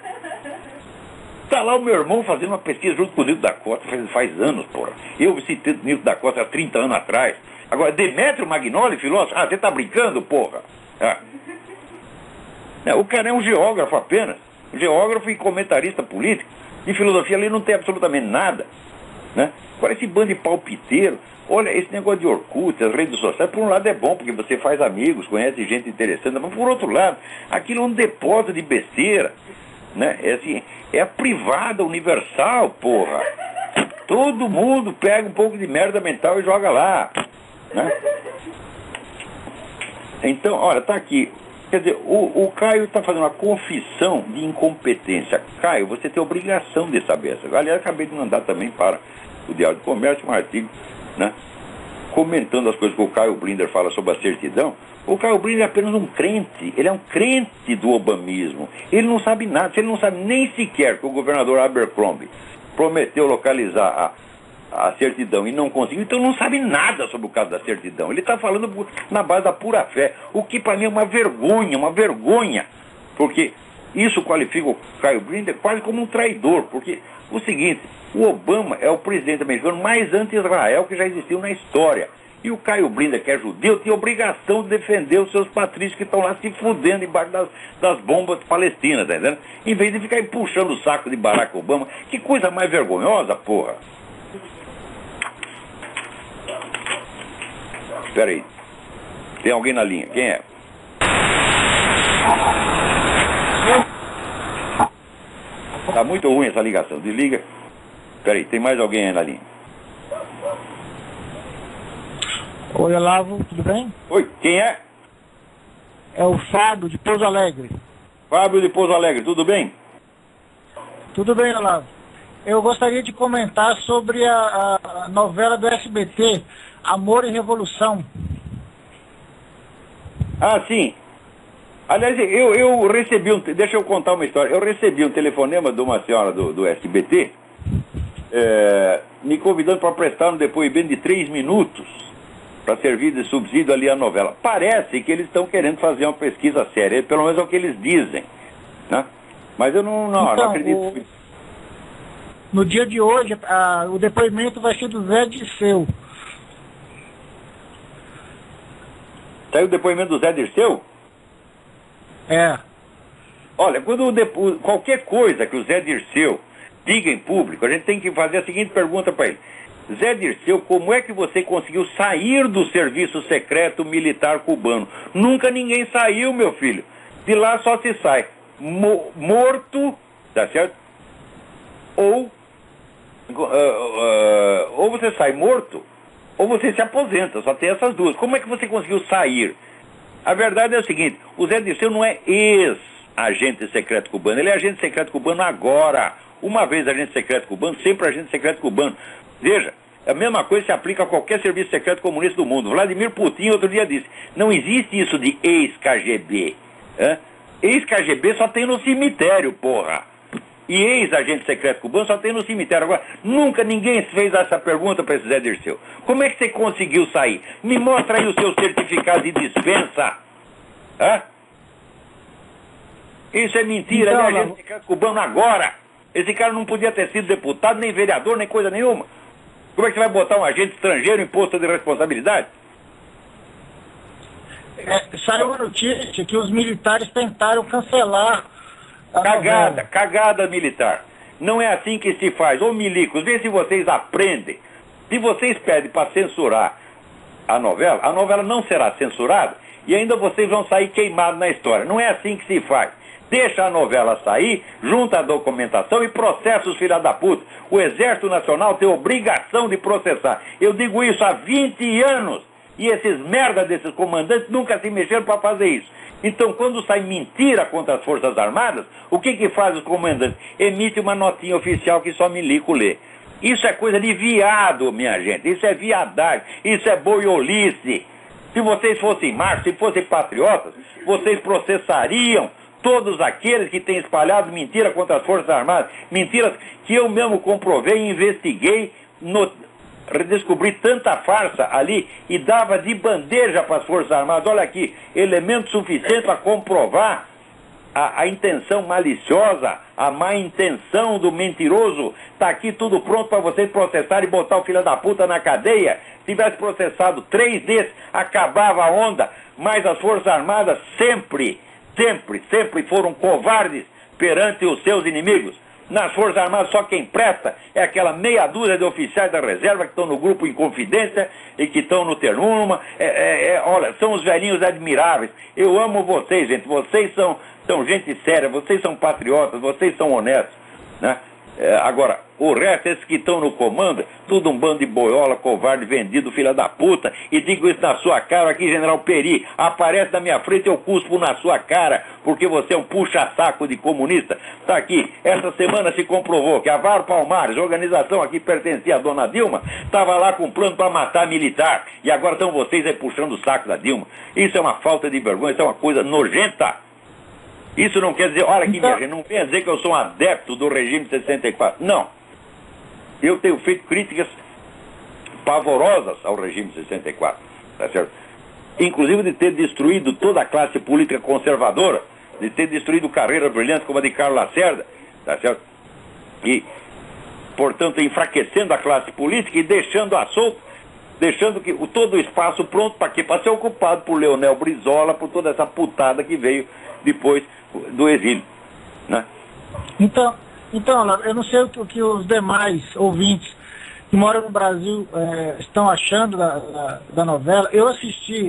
Tá lá o meu irmão fazendo uma pesquisa junto com o Newton da Costa, faz, faz anos, porra. Eu citei o Newton da Costa há trinta anos atrás. Agora, Demétrio Magnoli, filósofo, ah, você tá brincando, porra? Ah. É, o cara é um geógrafo apenas, geógrafo e comentarista político. De filosofia ali não tem absolutamente nada, né? Agora esse bando de palpiteiro, olha, esse negócio de Orkut, as redes sociais, por um lado é bom, porque você faz amigos, conhece gente interessante, mas por outro lado, aquilo é um depósito de besteira, né? É assim, é a privada universal, porra. Todo mundo pega um pouco de merda mental e joga lá, né? Então, olha, tá aqui. Quer dizer, o, o Caio está fazendo uma confissão de incompetência. Caio, você tem obrigação de saber essa. Aliás, acabei de mandar também para o Diário do Comércio um artigo, né, comentando as coisas que o Caio Blinder fala sobre a certidão. O Caio Blinder é apenas um crente. Ele é um crente do obamismo. Ele não sabe nada. Ele não sabe nem sequer que o governador Abercrombie prometeu localizar a, a certidão e não conseguiu, então não sabe nada sobre o caso da certidão. Ele está falando na base da pura fé, o que para mim é uma vergonha, uma vergonha, porque isso qualifica o Caio Blinder quase como um traidor, porque o seguinte, o Obama é o presidente americano mais anti-Israel que já existiu na história. E o Caio Blinder, que é judeu, tem obrigação de defender os seus patrícios que estão lá se fudendo embaixo das, das bombas palestinas, tá entendendo? Em vez de ficar aí puxando o saco de Barack Obama. Que coisa mais vergonhosa, porra. Espera aí. Tem alguém na linha. Quem é? Tá muito ruim essa ligação. Desliga. Espera aí, tem mais alguém aí na linha. Oi, Olavo, tudo bem? Oi, quem é? É o Fábio, de Pouso Alegre. Fábio de Pouso Alegre, tudo bem? Tudo bem, Olavo. Eu gostaria de comentar sobre a, a novela do S B T, Amor e Revolução. Ah, sim. Aliás, eu, eu recebi um... Deixa eu contar uma história. Eu recebi um telefonema de uma senhora do, do S B T, é, me convidando para prestar um depoimento de três minutos para servir de subsídio ali à novela. Parece que eles estão querendo fazer uma pesquisa séria, pelo menos é o que eles dizem, né? Mas eu não, não, então, não acredito. O... No dia de hoje, a, o depoimento vai ser do Zé Dirceu. Saiu o depoimento do Zé Dirceu? É. Olha, quando o depo... qualquer coisa que o Zé Dirceu diga em público, a gente tem que fazer a seguinte pergunta para ele. Zé Dirceu, como é que você conseguiu sair do serviço secreto militar cubano? Nunca ninguém saiu, meu filho. De lá só se sai mo morto, tá certo? Ou, uh, uh, ou você sai morto, ou você se aposenta. Só tem essas duas. Como é que você conseguiu sair? A verdade é o seguinte, o Zé Dirceu não é ex-agente secreto cubano, ele é agente secreto cubano agora. Uma vez agente secreto cubano, sempre agente secreto cubano. Veja, a mesma coisa se aplica a qualquer serviço secreto comunista do mundo. Vladimir Putin outro dia disse, não existe isso de ex-K G B. Ex-K G B só tem no cemitério, porra. E ex-agente secreto cubano só tem no cemitério. Agora, nunca ninguém fez essa pergunta para esse Zé Dirceu. Como é que você conseguiu sair? Me mostra aí o seu certificado de dispensa. Hã? Isso é mentira, então, ele é agente secreto cubano agora. Esse cara não podia ter sido deputado, nem vereador, nem coisa nenhuma. Como é que você vai botar um agente estrangeiro em posto de responsabilidade? É, saiu uma notícia que os militares tentaram cancelar a Cagada, novela. cagada militar. Não é assim que se faz. Ô milicos, vê se vocês aprendem. Se vocês pedem para censurar a novela, a novela não será censurada e ainda vocês vão sair queimados na história. Não é assim que se faz. Deixa a novela sair, junta a documentação e processa os filha da puta. O Exército Nacional tem obrigação de processar. Eu digo isso há vinte anos. E esses merda desses comandantes nunca se mexeram para fazer isso. Então, quando sai mentira contra as Forças Armadas, o que que faz os comandantes? Emite uma notinha oficial que só milico lê. Isso é coisa de viado, minha gente. Isso é viadagem. Isso é boiolice. Se vocês fossem machos, se fossem patriotas, vocês processariam todos aqueles que têm espalhado mentira contra as Forças Armadas, mentiras que eu mesmo comprovei e investiguei, no, redescobri tanta farsa ali e dava de bandeja para as Forças Armadas. Olha aqui, elemento suficiente para comprovar a, a intenção maliciosa, a má intenção do mentiroso, está aqui tudo pronto para vocês processarem e botar o filho da puta na cadeia. Se tivesse processado três desses, acabava a onda, mas as Forças Armadas sempre, sempre, sempre foram covardes perante os seus inimigos. Nas Forças Armadas só quem presta é aquela meia dúzia de oficiais da reserva que estão no grupo Inconfidência e que estão no Ternuma. É, é, é, olha, são os velhinhos admiráveis. Eu amo vocês, gente. Vocês são, são gente séria, vocês são patriotas, vocês são honestos, né? É, agora, o resto, esses que estão no comando, tudo um bando de boiola, covarde, vendido, filha da puta, e digo isso na sua cara aqui, General Peri, aparece na minha frente, eu cuspo na sua cara, porque você é um puxa-saco de comunista. Tá aqui, essa semana se comprovou que a Varo Palmares, organização aqui que pertencia à dona Dilma, estava lá com um plano para matar militar, e agora estão vocês aí puxando o saco da Dilma. Isso é uma falta de vergonha, isso é uma coisa nojenta. Isso não quer dizer, olha aqui, então, minha gente, não quer dizer que eu sou um adepto do regime de sessenta e quatro. Não. Eu tenho feito críticas pavorosas ao regime de sessenta e quatro, tá certo? Inclusive de ter destruído toda a classe política conservadora, de ter destruído carreiras brilhantes como a de Carlos Lacerda, tá certo? E, portanto, enfraquecendo a classe política e deixando a solta, deixando que, o, todo o espaço pronto para quê? Para ser ocupado por Leonel Brizola, por toda essa putada que veio depois do exílio, né? Então, então, eu não sei o que, o que os demais ouvintes que moram no Brasil é, estão achando da, da, da novela. Eu assisti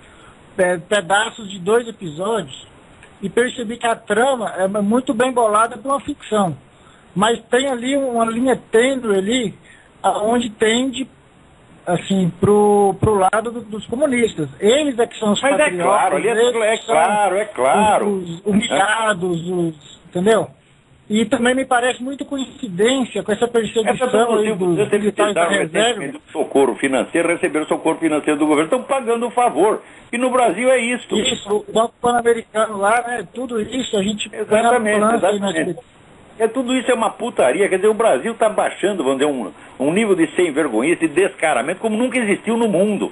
é, pedaços de dois episódios e percebi que a trama é muito bem bolada para uma ficção, mas tem ali uma linha tênue ali, onde tende assim, pro, pro lado do, dos comunistas. Eles é que são os Mas patriotas. é claro, ali é, é claro, é claro. Os, os humilhados, os, entendeu? E também me parece muito coincidência com essa perseguição aí dos militares da reserva. Socorro financeiro, receberam socorro financeiro do governo, estão pagando o favor. E no Brasil é isso. Isso, o Banco Pan-Americano lá, né? Tudo isso, a gente... Exatamente, exatamente. É, tudo isso é uma putaria, quer dizer, o Brasil está baixando, vamos dizer, um, um nível de sem vergonhice e descaramento como nunca existiu no mundo.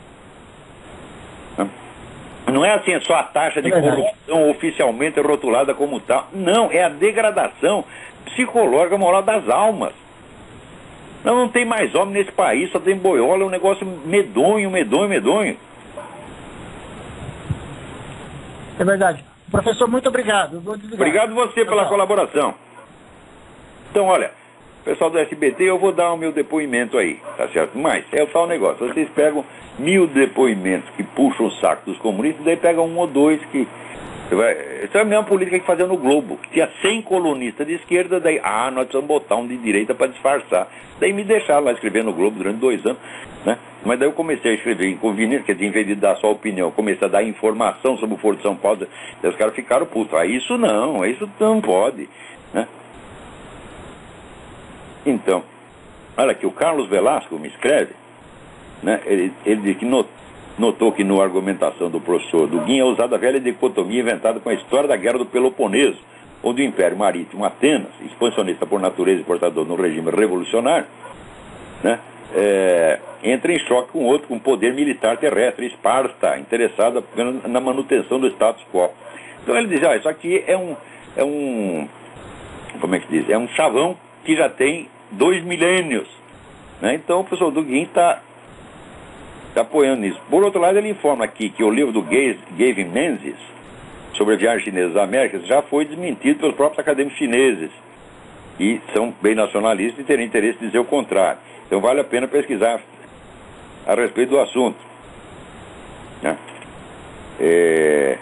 Não é assim, é só a taxa de corrupção oficialmente rotulada como tal. Não, é a degradação psicológica moral das almas. Não, não tem mais homem nesse país, só tem boiola, é um negócio medonho, medonho, medonho. É verdade. Professor, muito obrigado. Eu vou obrigado você pela colaboração. Então, olha, pessoal do S B T, eu vou dar o meu depoimento aí, tá certo? Mas é o tal negócio, vocês pegam mil depoimentos que puxam o saco dos comunistas, daí pegam um ou dois que... Isso é a mesma política que fazia no Globo. Tinha cem colunistas de esquerda, daí, ah, nós precisamos botar um de direita para disfarçar. Daí me deixaram lá escrever no Globo durante dois anos, né? Mas daí eu comecei a escrever inconveniente, quer dizer, em vez de dar só a opinião, eu comecei a dar informação sobre o Foro de São Paulo, daí os caras ficaram putos. Ah, isso não, isso não pode, né? Então, olha aqui, o Carlos Velasco me escreve, né? Ele, ele diz que notou, notou que na argumentação do professor Duguin é usada a velha dicotomia inventada com a história da Guerra do Peloponeso, onde o Império Marítimo Atenas, expansionista por natureza e portador no regime revolucionário, né, é, entra em choque com outro, com o poder militar terrestre, Esparta, interessada na manutenção do status quo. Então ele diz, ah, isso aqui é um, é um, como é que diz, é um chavão que já tem dois milênios, né? Então o professor Duguin está tá apoiando nisso. Por outro lado, ele informa aqui que o livro do Gavin Menzies sobre a viagem chinesa das Américas já foi desmentido pelos próprios acadêmicos chineses e são bem nacionalistas e teriam interesse em dizer o contrário. Então vale a pena pesquisar a respeito do assunto, né? É...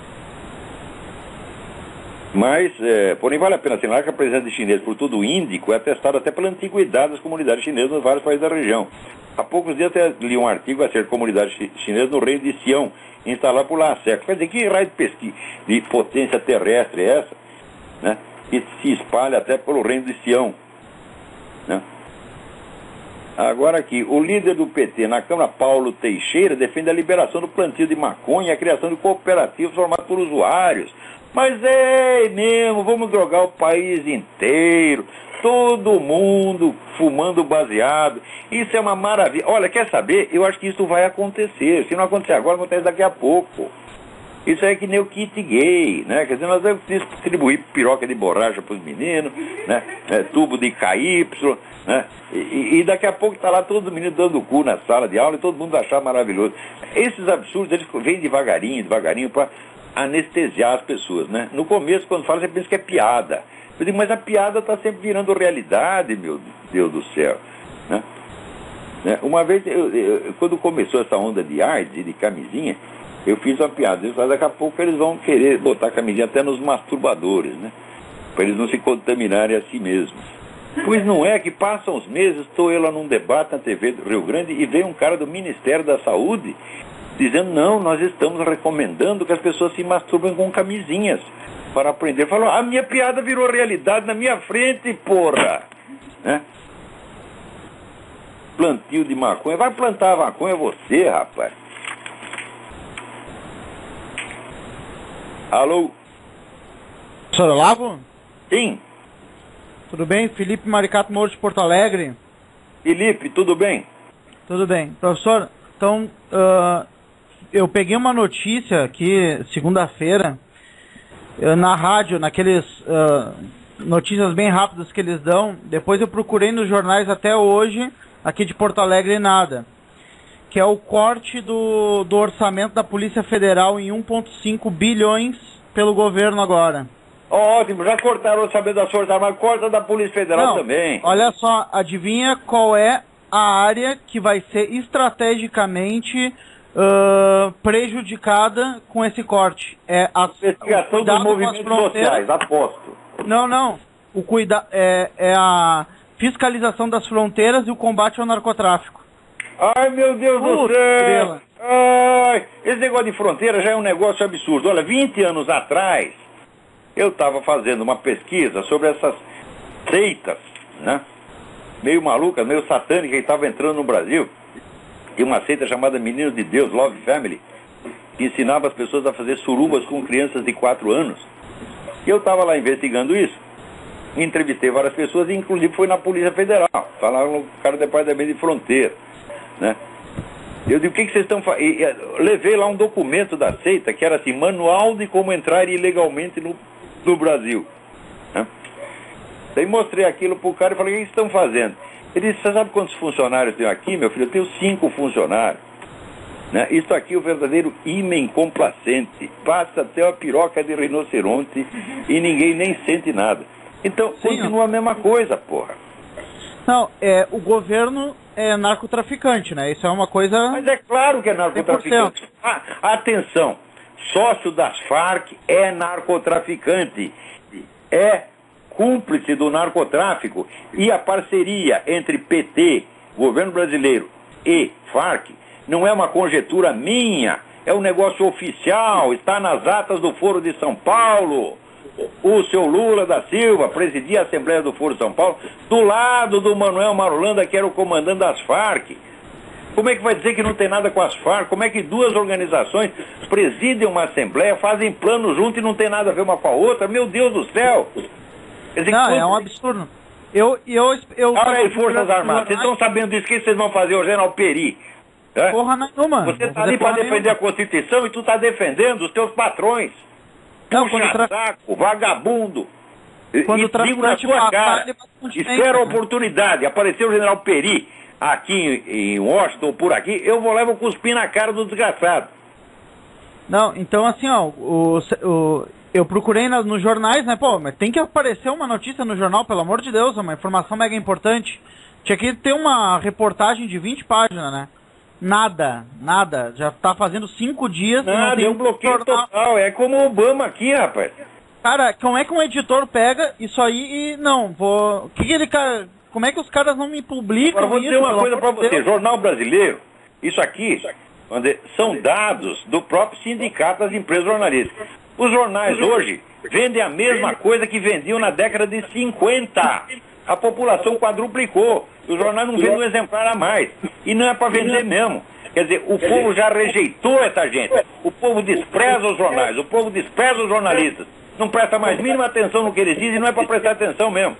Mas, é, porém, vale a pena assinalar que a presença de chineses por todo o Índico é atestada até pela antiguidade das comunidades chinesas nos vários países da região. Há poucos dias até li um artigo acerca de comunidade chinesa no reino de Sião, instalada por lá há séculos. Quer dizer, que raio de pesquisa, de potência terrestre é essa, né, que se espalha até pelo reino de Sião, né? Agora aqui, o líder do P T na Câmara, Paulo Teixeira, defende a liberação do plantio de maconha e a criação de cooperativas formadas por usuários. Mas é mesmo, vamos drogar o país inteiro, todo mundo fumando baseado, isso é uma maravilha. Olha, quer saber? Eu acho que isso vai acontecer, se não acontecer agora, acontece daqui a pouco. Isso é que nem o kit gay, né? Quer dizer, nós vamos distribuir piroca de borracha para os meninos, né? É, tubo de K Y, né? E, e daqui a pouco está lá todo mundo dando cu na sala de aula e todo mundo achar maravilhoso. Esses absurdos, eles vêm devagarinho, devagarinho para anestesiar as pessoas, né? No começo, quando fala, você pensa que é piada. Eu digo, mas a piada está sempre virando realidade, meu Deus do céu, né? Né? Uma vez, eu, eu, quando começou essa onda de AIDS e de camisinha, eu fiz uma piada. Eu falei, daqui a pouco eles vão querer botar camisinha até nos masturbadores, né? Para eles não se contaminarem a si mesmos. Pois não é que passam os meses, estou eu lá num debate na T V do Rio Grande e veio um cara do Ministério da Saúde dizendo, não, nós estamos recomendando que as pessoas se masturbem com camisinhas para aprender. Falou, a minha piada virou realidade na minha frente, porra! Né? Plantio de maconha. Vai plantar maconha você, rapaz. Alô? Professor Olavo? Sim. Tudo bem? Felipe Maricato Moura de Porto Alegre. Felipe, tudo bem? Tudo bem. Professor, então, uh, eu peguei uma notícia aqui, segunda-feira, uh, na rádio, naqueles uh, notícias bem rápidas que eles dão. Depois eu procurei nos jornais até hoje, aqui de Porto Alegre, e nada. Que é o corte do, do orçamento da Polícia Federal em um vírgula cinco bilhões pelo governo agora. Ótimo, já cortaram o orçamento das Forças Armadas, corta da Polícia Federal Não, também. Olha só, adivinha qual é a área que vai ser estrategicamente uh, prejudicada com esse corte? É a investigação dos movimentos sociais, aposto. Não, não. O cuida é, é a fiscalização das fronteiras e o combate ao narcotráfico. Ai, meu Deus Puta do céu! estrela. Ai, esse negócio de fronteira já é um negócio absurdo. Olha, vinte anos atrás, eu estava fazendo uma pesquisa sobre essas seitas, né? Meio malucas, meio satânicas, que estavam entrando no Brasil. E uma seita chamada Meninos de Deus, Love Family, que ensinava as pessoas a fazer surubas com crianças de quatro anos. E eu estava lá investigando isso. Entrevistei várias pessoas, e inclusive foi na Polícia Federal. Falaram com o cara do Departamento de Fronteira, né? Eu digo, o que, que vocês estão fazendo? Levei lá um documento da seita, que era assim, manual de como entrar ilegalmente no, no Brasil, né? Daí mostrei aquilo pro cara e falei, o que, que vocês estão fazendo? Ele disse, você sabe quantos funcionários eu tenho aqui, meu filho? Eu tenho cinco funcionários, né? Isso aqui é o verdadeiro ímã complacente. Passa até uma piroca de rinoceronte e ninguém nem sente nada. Então, Sim, continua a mesma coisa, porra. Não, é, o governo é narcotraficante, né? Isso é uma coisa... Mas é claro que é narcotraficante. Ah, atenção, sócio das Farc é narcotraficante. É cúmplice do narcotráfico. E a parceria entre P T, governo brasileiro, e Farc não é uma conjetura minha. É um negócio oficial, está nas atas do Foro de São Paulo. O seu Lula da Silva presidia a Assembleia do Foro de São Paulo do lado do Manuel Marulanda, que era o comandante das Farc. Como é que vai dizer que não tem nada com as Farc? Como é que duas organizações presidem uma Assembleia, fazem plano junto e não tem nada a ver uma com a outra? Meu Deus do céu! Dizer, não, quando... é um absurdo. Eu, eu, eu, Olha aí, Forças Armadas, vocês estão sabendo disso? O que vocês vão fazer, o General Peri? É? Porra nenhuma. Você está ali para defender nenhuma. a Constituição e tu está defendendo os teus patrões. Não, Puxa tra... saco, vagabundo. Quando e digo na sua cara, espero a oportunidade. Apareceu o General Peri aqui em, em Washington, ou por aqui, eu vou levar o cuspir na cara do desgraçado. Não, então assim, ó, o, o, eu procurei na, nos jornais, né, pô, mas tem que aparecer uma notícia no jornal, pelo amor de Deus, uma informação mega importante. Tinha que ter uma reportagem de vinte páginas, né? Nada, nada. Já tá fazendo cinco dias... Nada, não tem é um bloqueio jornal. Total. É como o Obama aqui, rapaz. Cara, como é que um editor pega isso aí e... Não, vou... Que que ele... Como é que os caras não me publicam? Agora, vou dizer isso, uma coisa pra você. Deus. Jornal Brasileiro, isso aqui, são dados do próprio sindicato das empresas jornalísticas. Os jornais hoje vendem a mesma coisa que vendiam na década de cinquenta. A população quadruplicou. Os jornais não vendem um exemplar a mais. E não é para vender mesmo. Quer dizer, o povo já rejeitou essa gente. O povo despreza os jornais. O povo despreza os jornalistas. Não presta mais mínima atenção no que eles dizem. Não é para prestar atenção mesmo.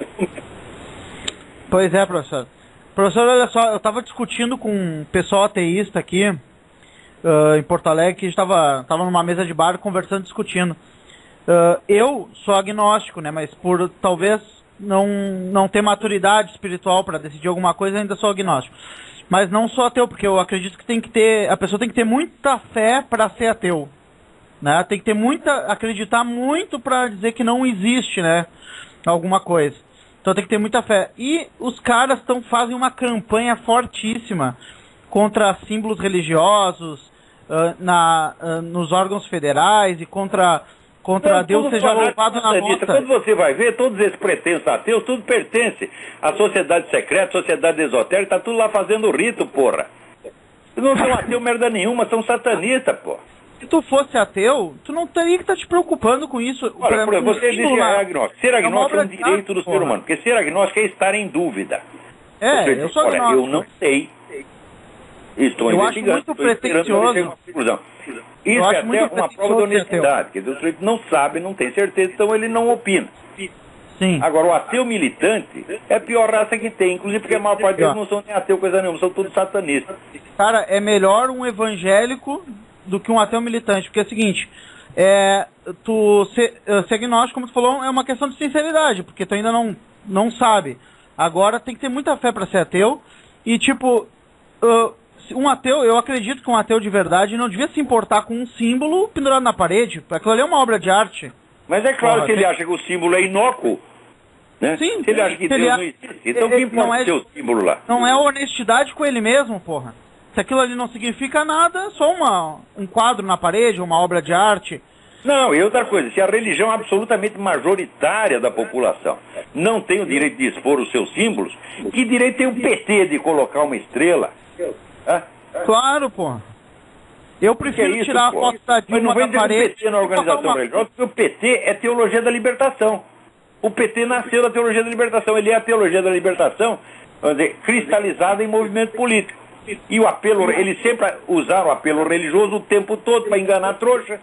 Pois é, professor. Professor, olha só. Eu estava discutindo com um pessoal ateísta aqui. uh, em Porto Alegre, que a gente estava tava numa mesa de bar conversando, discutindo. Uh, eu sou agnóstico, né? Mas por talvez não, não ter maturidade espiritual para decidir alguma coisa, ainda sou agnóstico. Mas não sou ateu, porque eu acredito que tem que ter, a pessoa tem que ter muita fé para ser ateu, né? Tem que ter muita, acreditar muito para dizer que não existe, né? Alguma coisa. Então tem que ter muita fé. E os caras tão, fazem uma campanha fortíssima contra símbolos religiosos uh, na, uh, nos órgãos federais e contra, contra Não, Deus seja louvado na nossa. Quando você vai ver, todos esses pretensos ateus, tudo pertence à sociedade secreta, sociedade esotérica, tá tudo lá fazendo rito, porra. Não são ateu merda nenhuma, são satanistas, porra. Se tu fosse ateu, tu não teria que estar te preocupando com isso. Olha, por exemplo, você diz que é agnóstico. Ser agnóstico é um direito do ser porra. humano, porque ser agnóstico é estar em dúvida. É, você eu diz, sou olha, agnóstico. eu não sei. Estou eu investigando, acho muito estou esperando para chegar a uma conclusão. Isso eu é acho até muito uma prova de honestidade, quer dizer, o sujeito não sabe, não tem certeza, então ele não opina. Sim. Agora, o ateu militante é a pior raça que tem, inclusive porque a maior parte deles não são nem ateu, coisa nenhuma, são todos satanistas. Cara, é melhor um evangélico do que um ateu militante, porque é o seguinte, é, tu ser, ser agnóstico, como tu falou, é uma questão de sinceridade, porque tu ainda não, não sabe. Agora tem que ter muita fé para ser ateu, e tipo, uh, um ateu, eu acredito que um ateu de verdade não devia se importar com um símbolo pendurado na parede, aquilo ali é uma obra de arte. Mas é claro, Porra, se ele tem... acha que o símbolo é inócuo, né? Sim, se ele acha que Deus ele... não existe, então ele... que importa é... ter o símbolo lá? Não é honestidade com ele mesmo, porra. Se aquilo ali não significa nada, só uma, um quadro na parede, uma obra de arte. Não, e outra coisa, se a religião absolutamente majoritária da população não tem o direito de expor os seus símbolos, que direito tem o P T de colocar uma estrela? Hã? Claro, porra. Eu prefiro é isso, tirar a foto da Dilma da parede. P T na organização uma... religiosa, porque o P T é teologia da libertação. O P T nasceu da teologia da libertação, ele é a teologia da libertação, vamos dizer, cristalizada em movimento político. E o apelo, eles sempre usaram o apelo religioso o tempo todo para enganar a trouxa.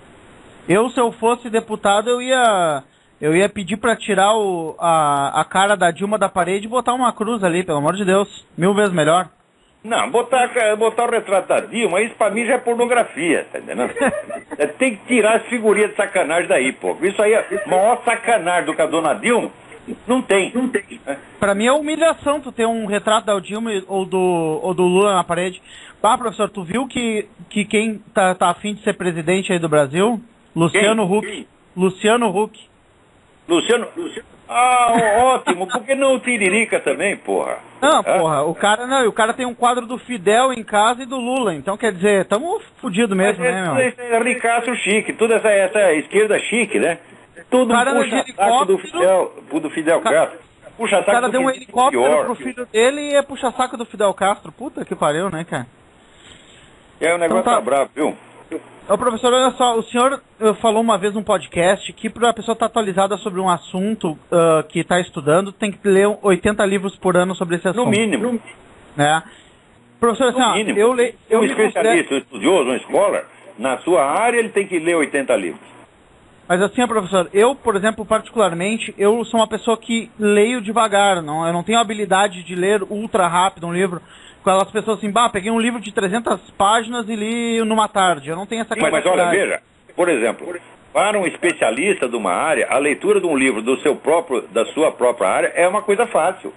Eu, se eu fosse deputado, eu ia, eu ia pedir para tirar o, a, a cara da Dilma da parede e botar uma cruz ali, pelo amor de Deus. Mil vezes melhor. Não, botar, botar o retrato da Dilma, isso pra mim já é pornografia, tá entendendo? Tem que tirar as figurinhas de sacanagem daí, pô. Isso aí é a maior sacanagem do que a dona Dilma. Não tem. Não tem. Pra mim é humilhação tu ter um retrato da Dilma ou do, ou do Lula na parede. Ah, professor, tu viu que, que quem tá, tá afim de ser presidente aí do Brasil? Luciano Quem? Huck. Quem? Luciano Huck. Luciano... Luciano... Ah, ótimo. Por que não o Tiririca também, porra? Não, ah? porra, o cara não, o cara tem um quadro do Fidel em casa e do Lula. Então, quer dizer, tamo fudido mesmo, Mas né, é, meu? Esse é ricaço chique, toda essa, essa esquerda chique, né? Tudo Cara, puxa saco do Fidel, do Fidel Castro. Puxa saco O cara do deu um Fidel helicóptero pior. pro filho dele e é puxa-saco do Fidel Castro. Puta que pariu, né, cara? É, o negócio Então tá. tá bravo, viu? Ô, professor, olha só, o senhor uh, falou uma vez num podcast que para a pessoa estar atualizada sobre um assunto uh, que está estudando, tem que ler oitenta livros por ano sobre esse assunto. No mínimo. Né? Professor, assim, No ó, mínimo. eu leio... Um especialista, um estudioso, um scholar, na sua área ele tem que ler oitenta livros. Mas assim, ó, professor, eu, por exemplo, particularmente, eu sou uma pessoa que leio devagar, não, eu não tenho a habilidade de ler ultra rápido um livro. Aquelas pessoas assim, bah, peguei um livro de trezentas páginas e li numa tarde. Eu não tenho essa Mas, mas capacidade. olha, veja, por exemplo, para um especialista de uma área, a leitura de um livro do seu próprio, da sua própria área é uma coisa fácil.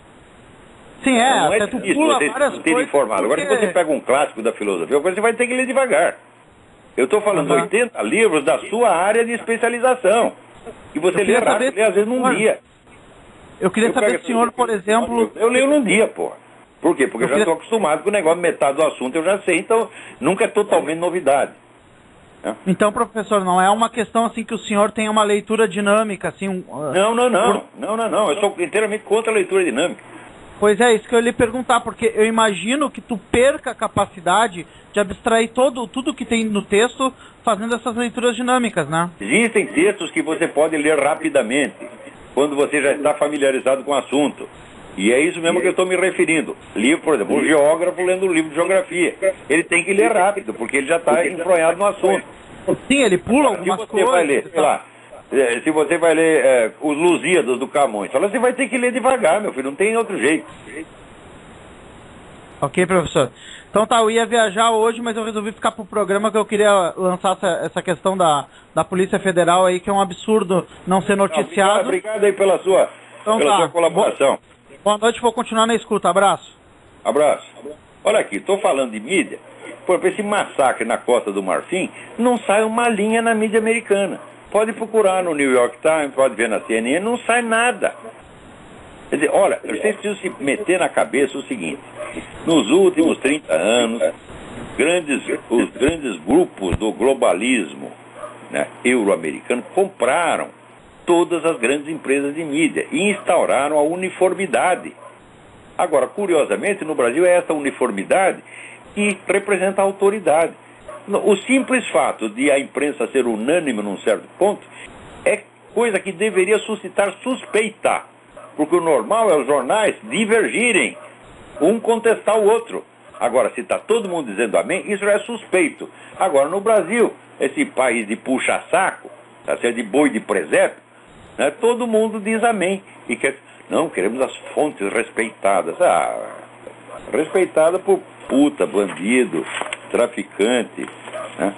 Sim, é, não até é tu difícil pula você várias ter coisas. informado. Agora, porque- se você pega um clássico da filosofia, você vai ter que ler devagar. Eu estou falando Uhum. oitenta livros da sua área de especialização. E você Eu lê queria rápido, saber- lê às vezes num dia. Eu queria Eu saber pego se o senhor, essa- por exemplo... Eu, eu leio num dia, porra. Por quê? Porque eu, Eu já queria- estou acostumado com o negócio, metade do assunto eu já sei, então nunca é totalmente novidade. Então, professor, não é uma questão assim que o senhor tenha uma leitura dinâmica, assim... Um, uh, Não, não, não. Não, não, não. Eu sou inteiramente contra a leitura dinâmica. Pois é, isso que eu ia lhe perguntar, porque eu imagino que tu perca a capacidade de abstrair todo, tudo que tem no texto fazendo essas leituras dinâmicas, né? Existem textos que você pode ler rapidamente, quando você já está familiarizado com o assunto. E é isso mesmo que eu estou me referindo. Livro, por exemplo, um geógrafo lendo um livro de geografia. Ele tem que ler rápido, porque ele já está enfronhado no assunto. Sim, ele pula Se algumas você coisas. vai ler, sei lá, é, se você vai ler é, os Lusíadas do Camões, fala, você vai ter que ler devagar, meu filho, não tem outro jeito. Ok, professor. Então tá, eu ia viajar hoje, mas eu resolvi ficar pro programa que eu queria lançar essa, essa questão da, da Polícia Federal aí, que é um absurdo não ser noticiado. Não, obrigado, obrigado aí pela sua, então, pela tá. sua colaboração. Boa noite, vou continuar na escuta. Abraço. Abraço. Olha aqui, estou falando de mídia. Por exemplo, esse massacre na Costa do Marfim não sai uma linha na mídia americana. Pode procurar no New York Times, pode ver na C N N, não sai nada. Quer dizer, olha, vocês precisam se meter na cabeça o seguinte: nos últimos trinta anos, grandes, os grandes grupos do globalismo, né, euro-americano compraram todas as grandes empresas de mídia e instauraram a uniformidade. Agora, curiosamente, no Brasil é essa uniformidade que representa a autoridade. O simples fato de a imprensa ser unânime num certo ponto é coisa que deveria suscitar suspeita, porque o normal é os jornais divergirem, um contestar o outro. Agora, se está todo mundo dizendo amém, isso é suspeito. Agora, no Brasil, esse país de puxa-saco, tá certo, de boi de presépio, né, todo mundo diz amém. E quer, não, queremos as fontes respeitadas. Ah, respeitada por puta, bandido, traficante, né?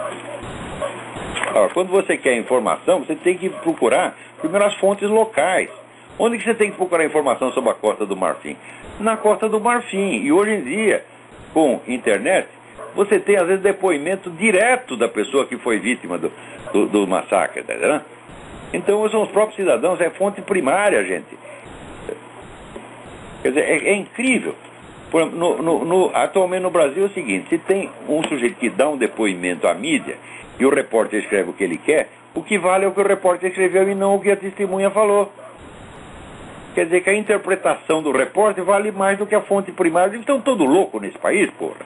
Agora, quando você quer informação, você tem que procurar primeiro as fontes locais. Onde que você tem que procurar informação sobre a Costa do Marfim? Na Costa do Marfim. E hoje em dia, com internet, você tem às vezes depoimento direto da pessoa que foi vítima do, do, do massacre, tá entendendo? Então são os próprios cidadãos, é fonte primária, gente. Quer dizer, é, é incrível. Por, no, no, no, atualmente no Brasil é o seguinte: se tem um sujeito que dá um depoimento à mídia e o repórter escreve o que ele quer, o que vale é o que o repórter escreveu e não o que a testemunha falou. Quer dizer que a interpretação do repórter vale mais do que a fonte primária. Eles estão todos loucos nesse país, porra.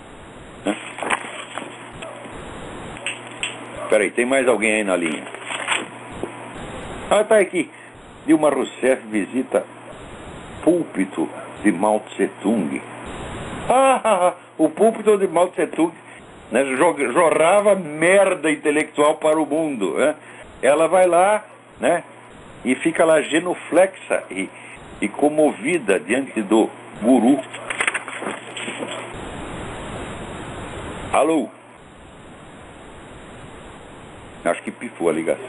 Espera aí, tem mais alguém aí na linha? Ah, tá aqui. Dilma Rousseff visita púlpito de Mao Tse-tung. Ah, o púlpito de Mao Tse-tung, né, jorrava merda intelectual para o mundo, né? Ela vai lá, né, e fica lá genuflexa e, e comovida diante do guru. Alô? Acho que pifou a ligação.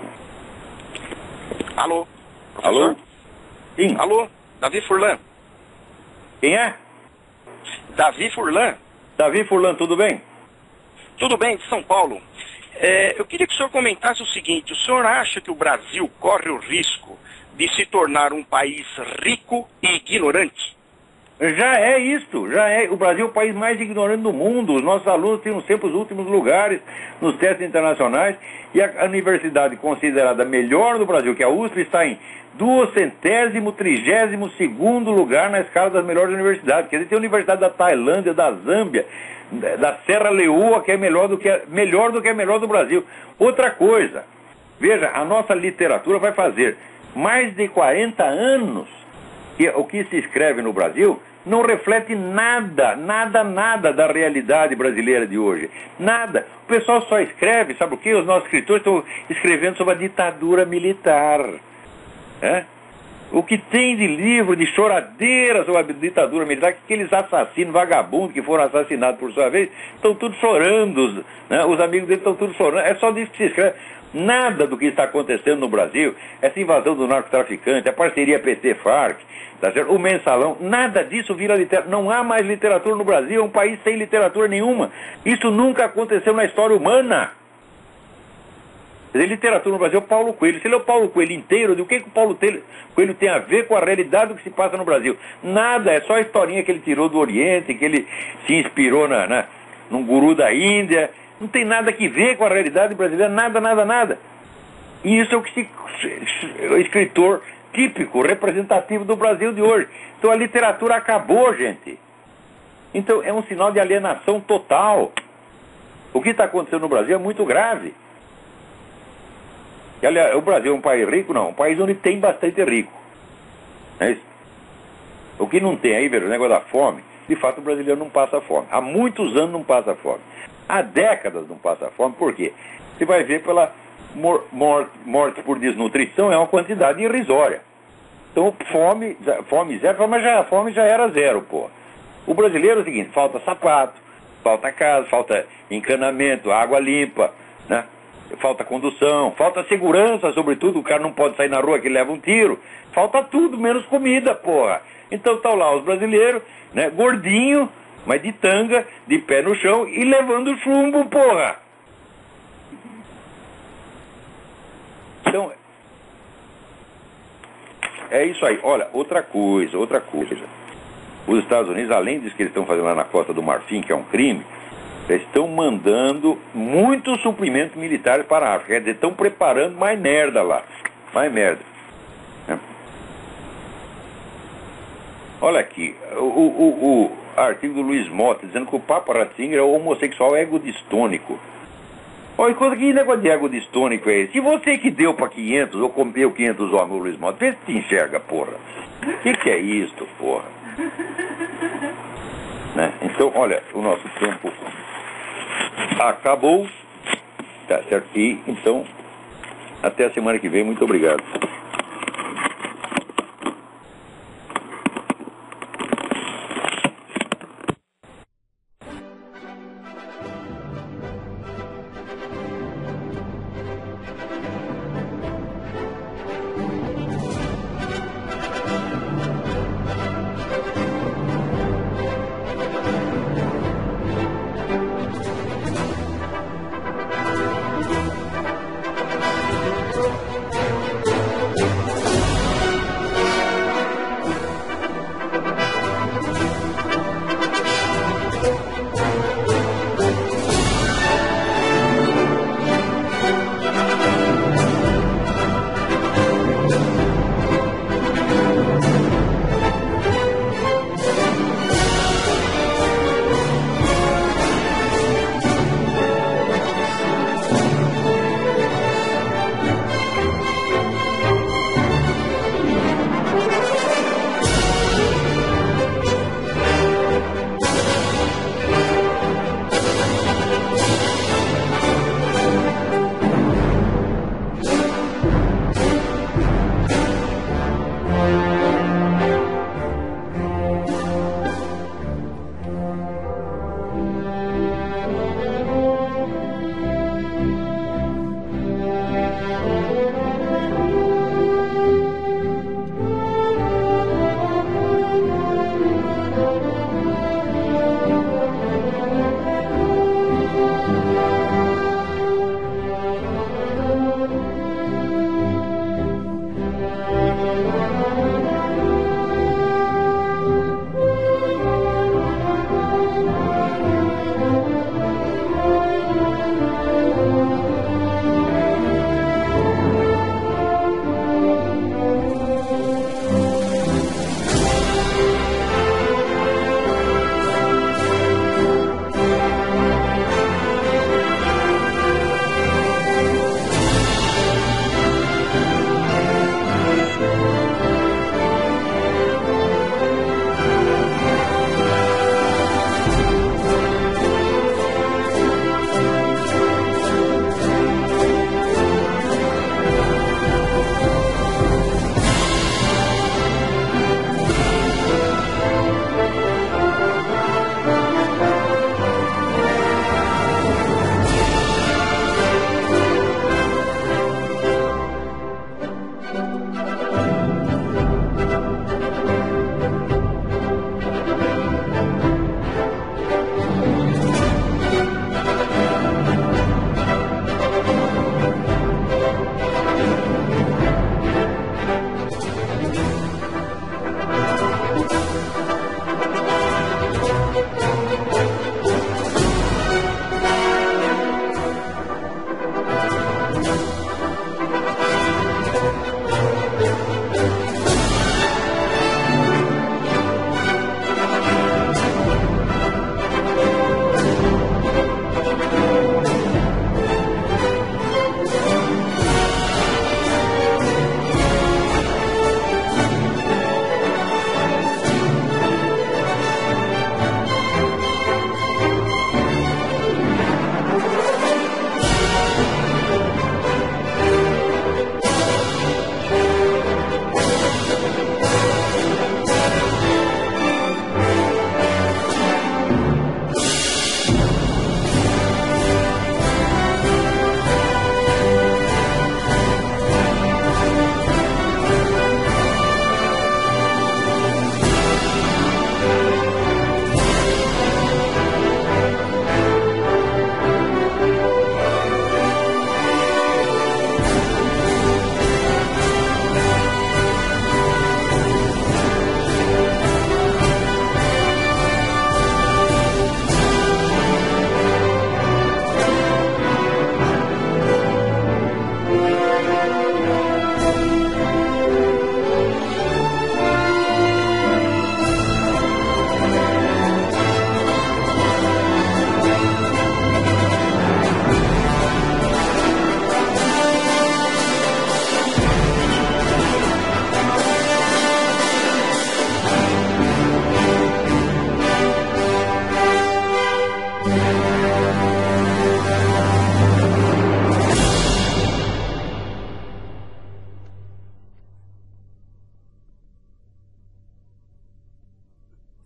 Alô? Professor? Alô? Sim. Alô? Davi Furlan? Quem é? Davi Furlan? Davi Furlan, tudo bem? Tudo bem, de São Paulo. É, eu queria que o senhor comentasse o seguinte: o senhor acha que o Brasil corre o risco de se tornar um país rico e ignorante? Já é isso, já é. O Brasil é o país mais ignorante do mundo. Os nossos alunos têm sempre os últimos lugares nos testes internacionais e a universidade considerada melhor do Brasil, que é a U S P, está em duocentésimo, trigésimo segundo lugar na escala das melhores universidades. Quer dizer, tem a universidade da Tailândia, da Zâmbia, da Serra Leoa, que é melhor do que é melhor do que é melhor do Brasil. Outra coisa, veja, a nossa literatura vai fazer mais de quarenta anos que o que se escreve no Brasil não reflete nada, nada, nada da realidade brasileira de hoje. Nada. O pessoal só escreve, sabe o quê? Os nossos escritores estão escrevendo sobre a ditadura militar. É? O que tem de livro, de choradeira sobre a ditadura militar, que aqueles assassinos vagabundos que foram assassinados por sua vez, estão todos chorando, né? Os amigos deles estão todos chorando. É só disso que se escreve. Nada do que está acontecendo no Brasil, essa invasão do narcotraficante, a parceria P T Farc, tá certo? O mensalão, nada disso vira literatura. Não há mais literatura no Brasil, é um país sem literatura nenhuma. Isso nunca aconteceu na história humana. Quer dizer, literatura no Brasil é o Paulo Coelho. Se ele é o Paulo Coelho inteiro, o que, que o Paulo Coelho tem a ver com a realidade do que se passa no Brasil? Nada, é só a historinha que ele tirou do Oriente, que ele se inspirou na, na, num guru da Índia. Não tem nada que ver com a realidade brasileira, nada, nada, nada. E isso é o que se, o escritor típico, representativo do Brasil de hoje. Então a literatura acabou, gente. Então é um sinal de alienação total. O que está acontecendo no Brasil é muito grave. E, aliás, o Brasil é um país rico? Não, um país onde tem bastante rico. É isso? O que não tem aí, veja, o negócio da fome, de fato o brasileiro não passa fome. Há muitos anos não passa fome. Há décadas não passa fome, por quê? Você vai ver pela mor morte, morte por desnutrição, é uma quantidade irrisória. Então, fome, fome zero, mas já, a fome já era zero, pô. O brasileiro é o seguinte, falta sapato, falta casa, falta encanamento, água limpa, né? Falta condução, falta segurança, sobretudo, o cara não pode sair na rua que leva um tiro. Falta tudo, menos comida, porra. Então estão lá os brasileiros, né, gordinho, mas de tanga, de pé no chão e levando chumbo, porra. Então, é isso aí. Olha, outra coisa, outra coisa. Os Estados Unidos, além disso que eles estão fazendo lá na Costa do Marfim, que é um crime, eles estão mandando muitos suprimentos militares para a África. Quer dizer, estão preparando mais merda lá. Mais merda. É. Olha aqui, o, o, o artigo do Luiz Mota dizendo que o Papa Ratzinger é homossexual egodistônico. Olha, que negócio de egodistônico é esse? E você que deu para quinhentos, ou comeu quinhentos homens, o Luiz Mota, vê se te enxerga, porra. O que, que é isto, porra? Né? Então, olha, o nosso tempo acabou, tá certo? E, então, até a semana que vem, muito obrigado.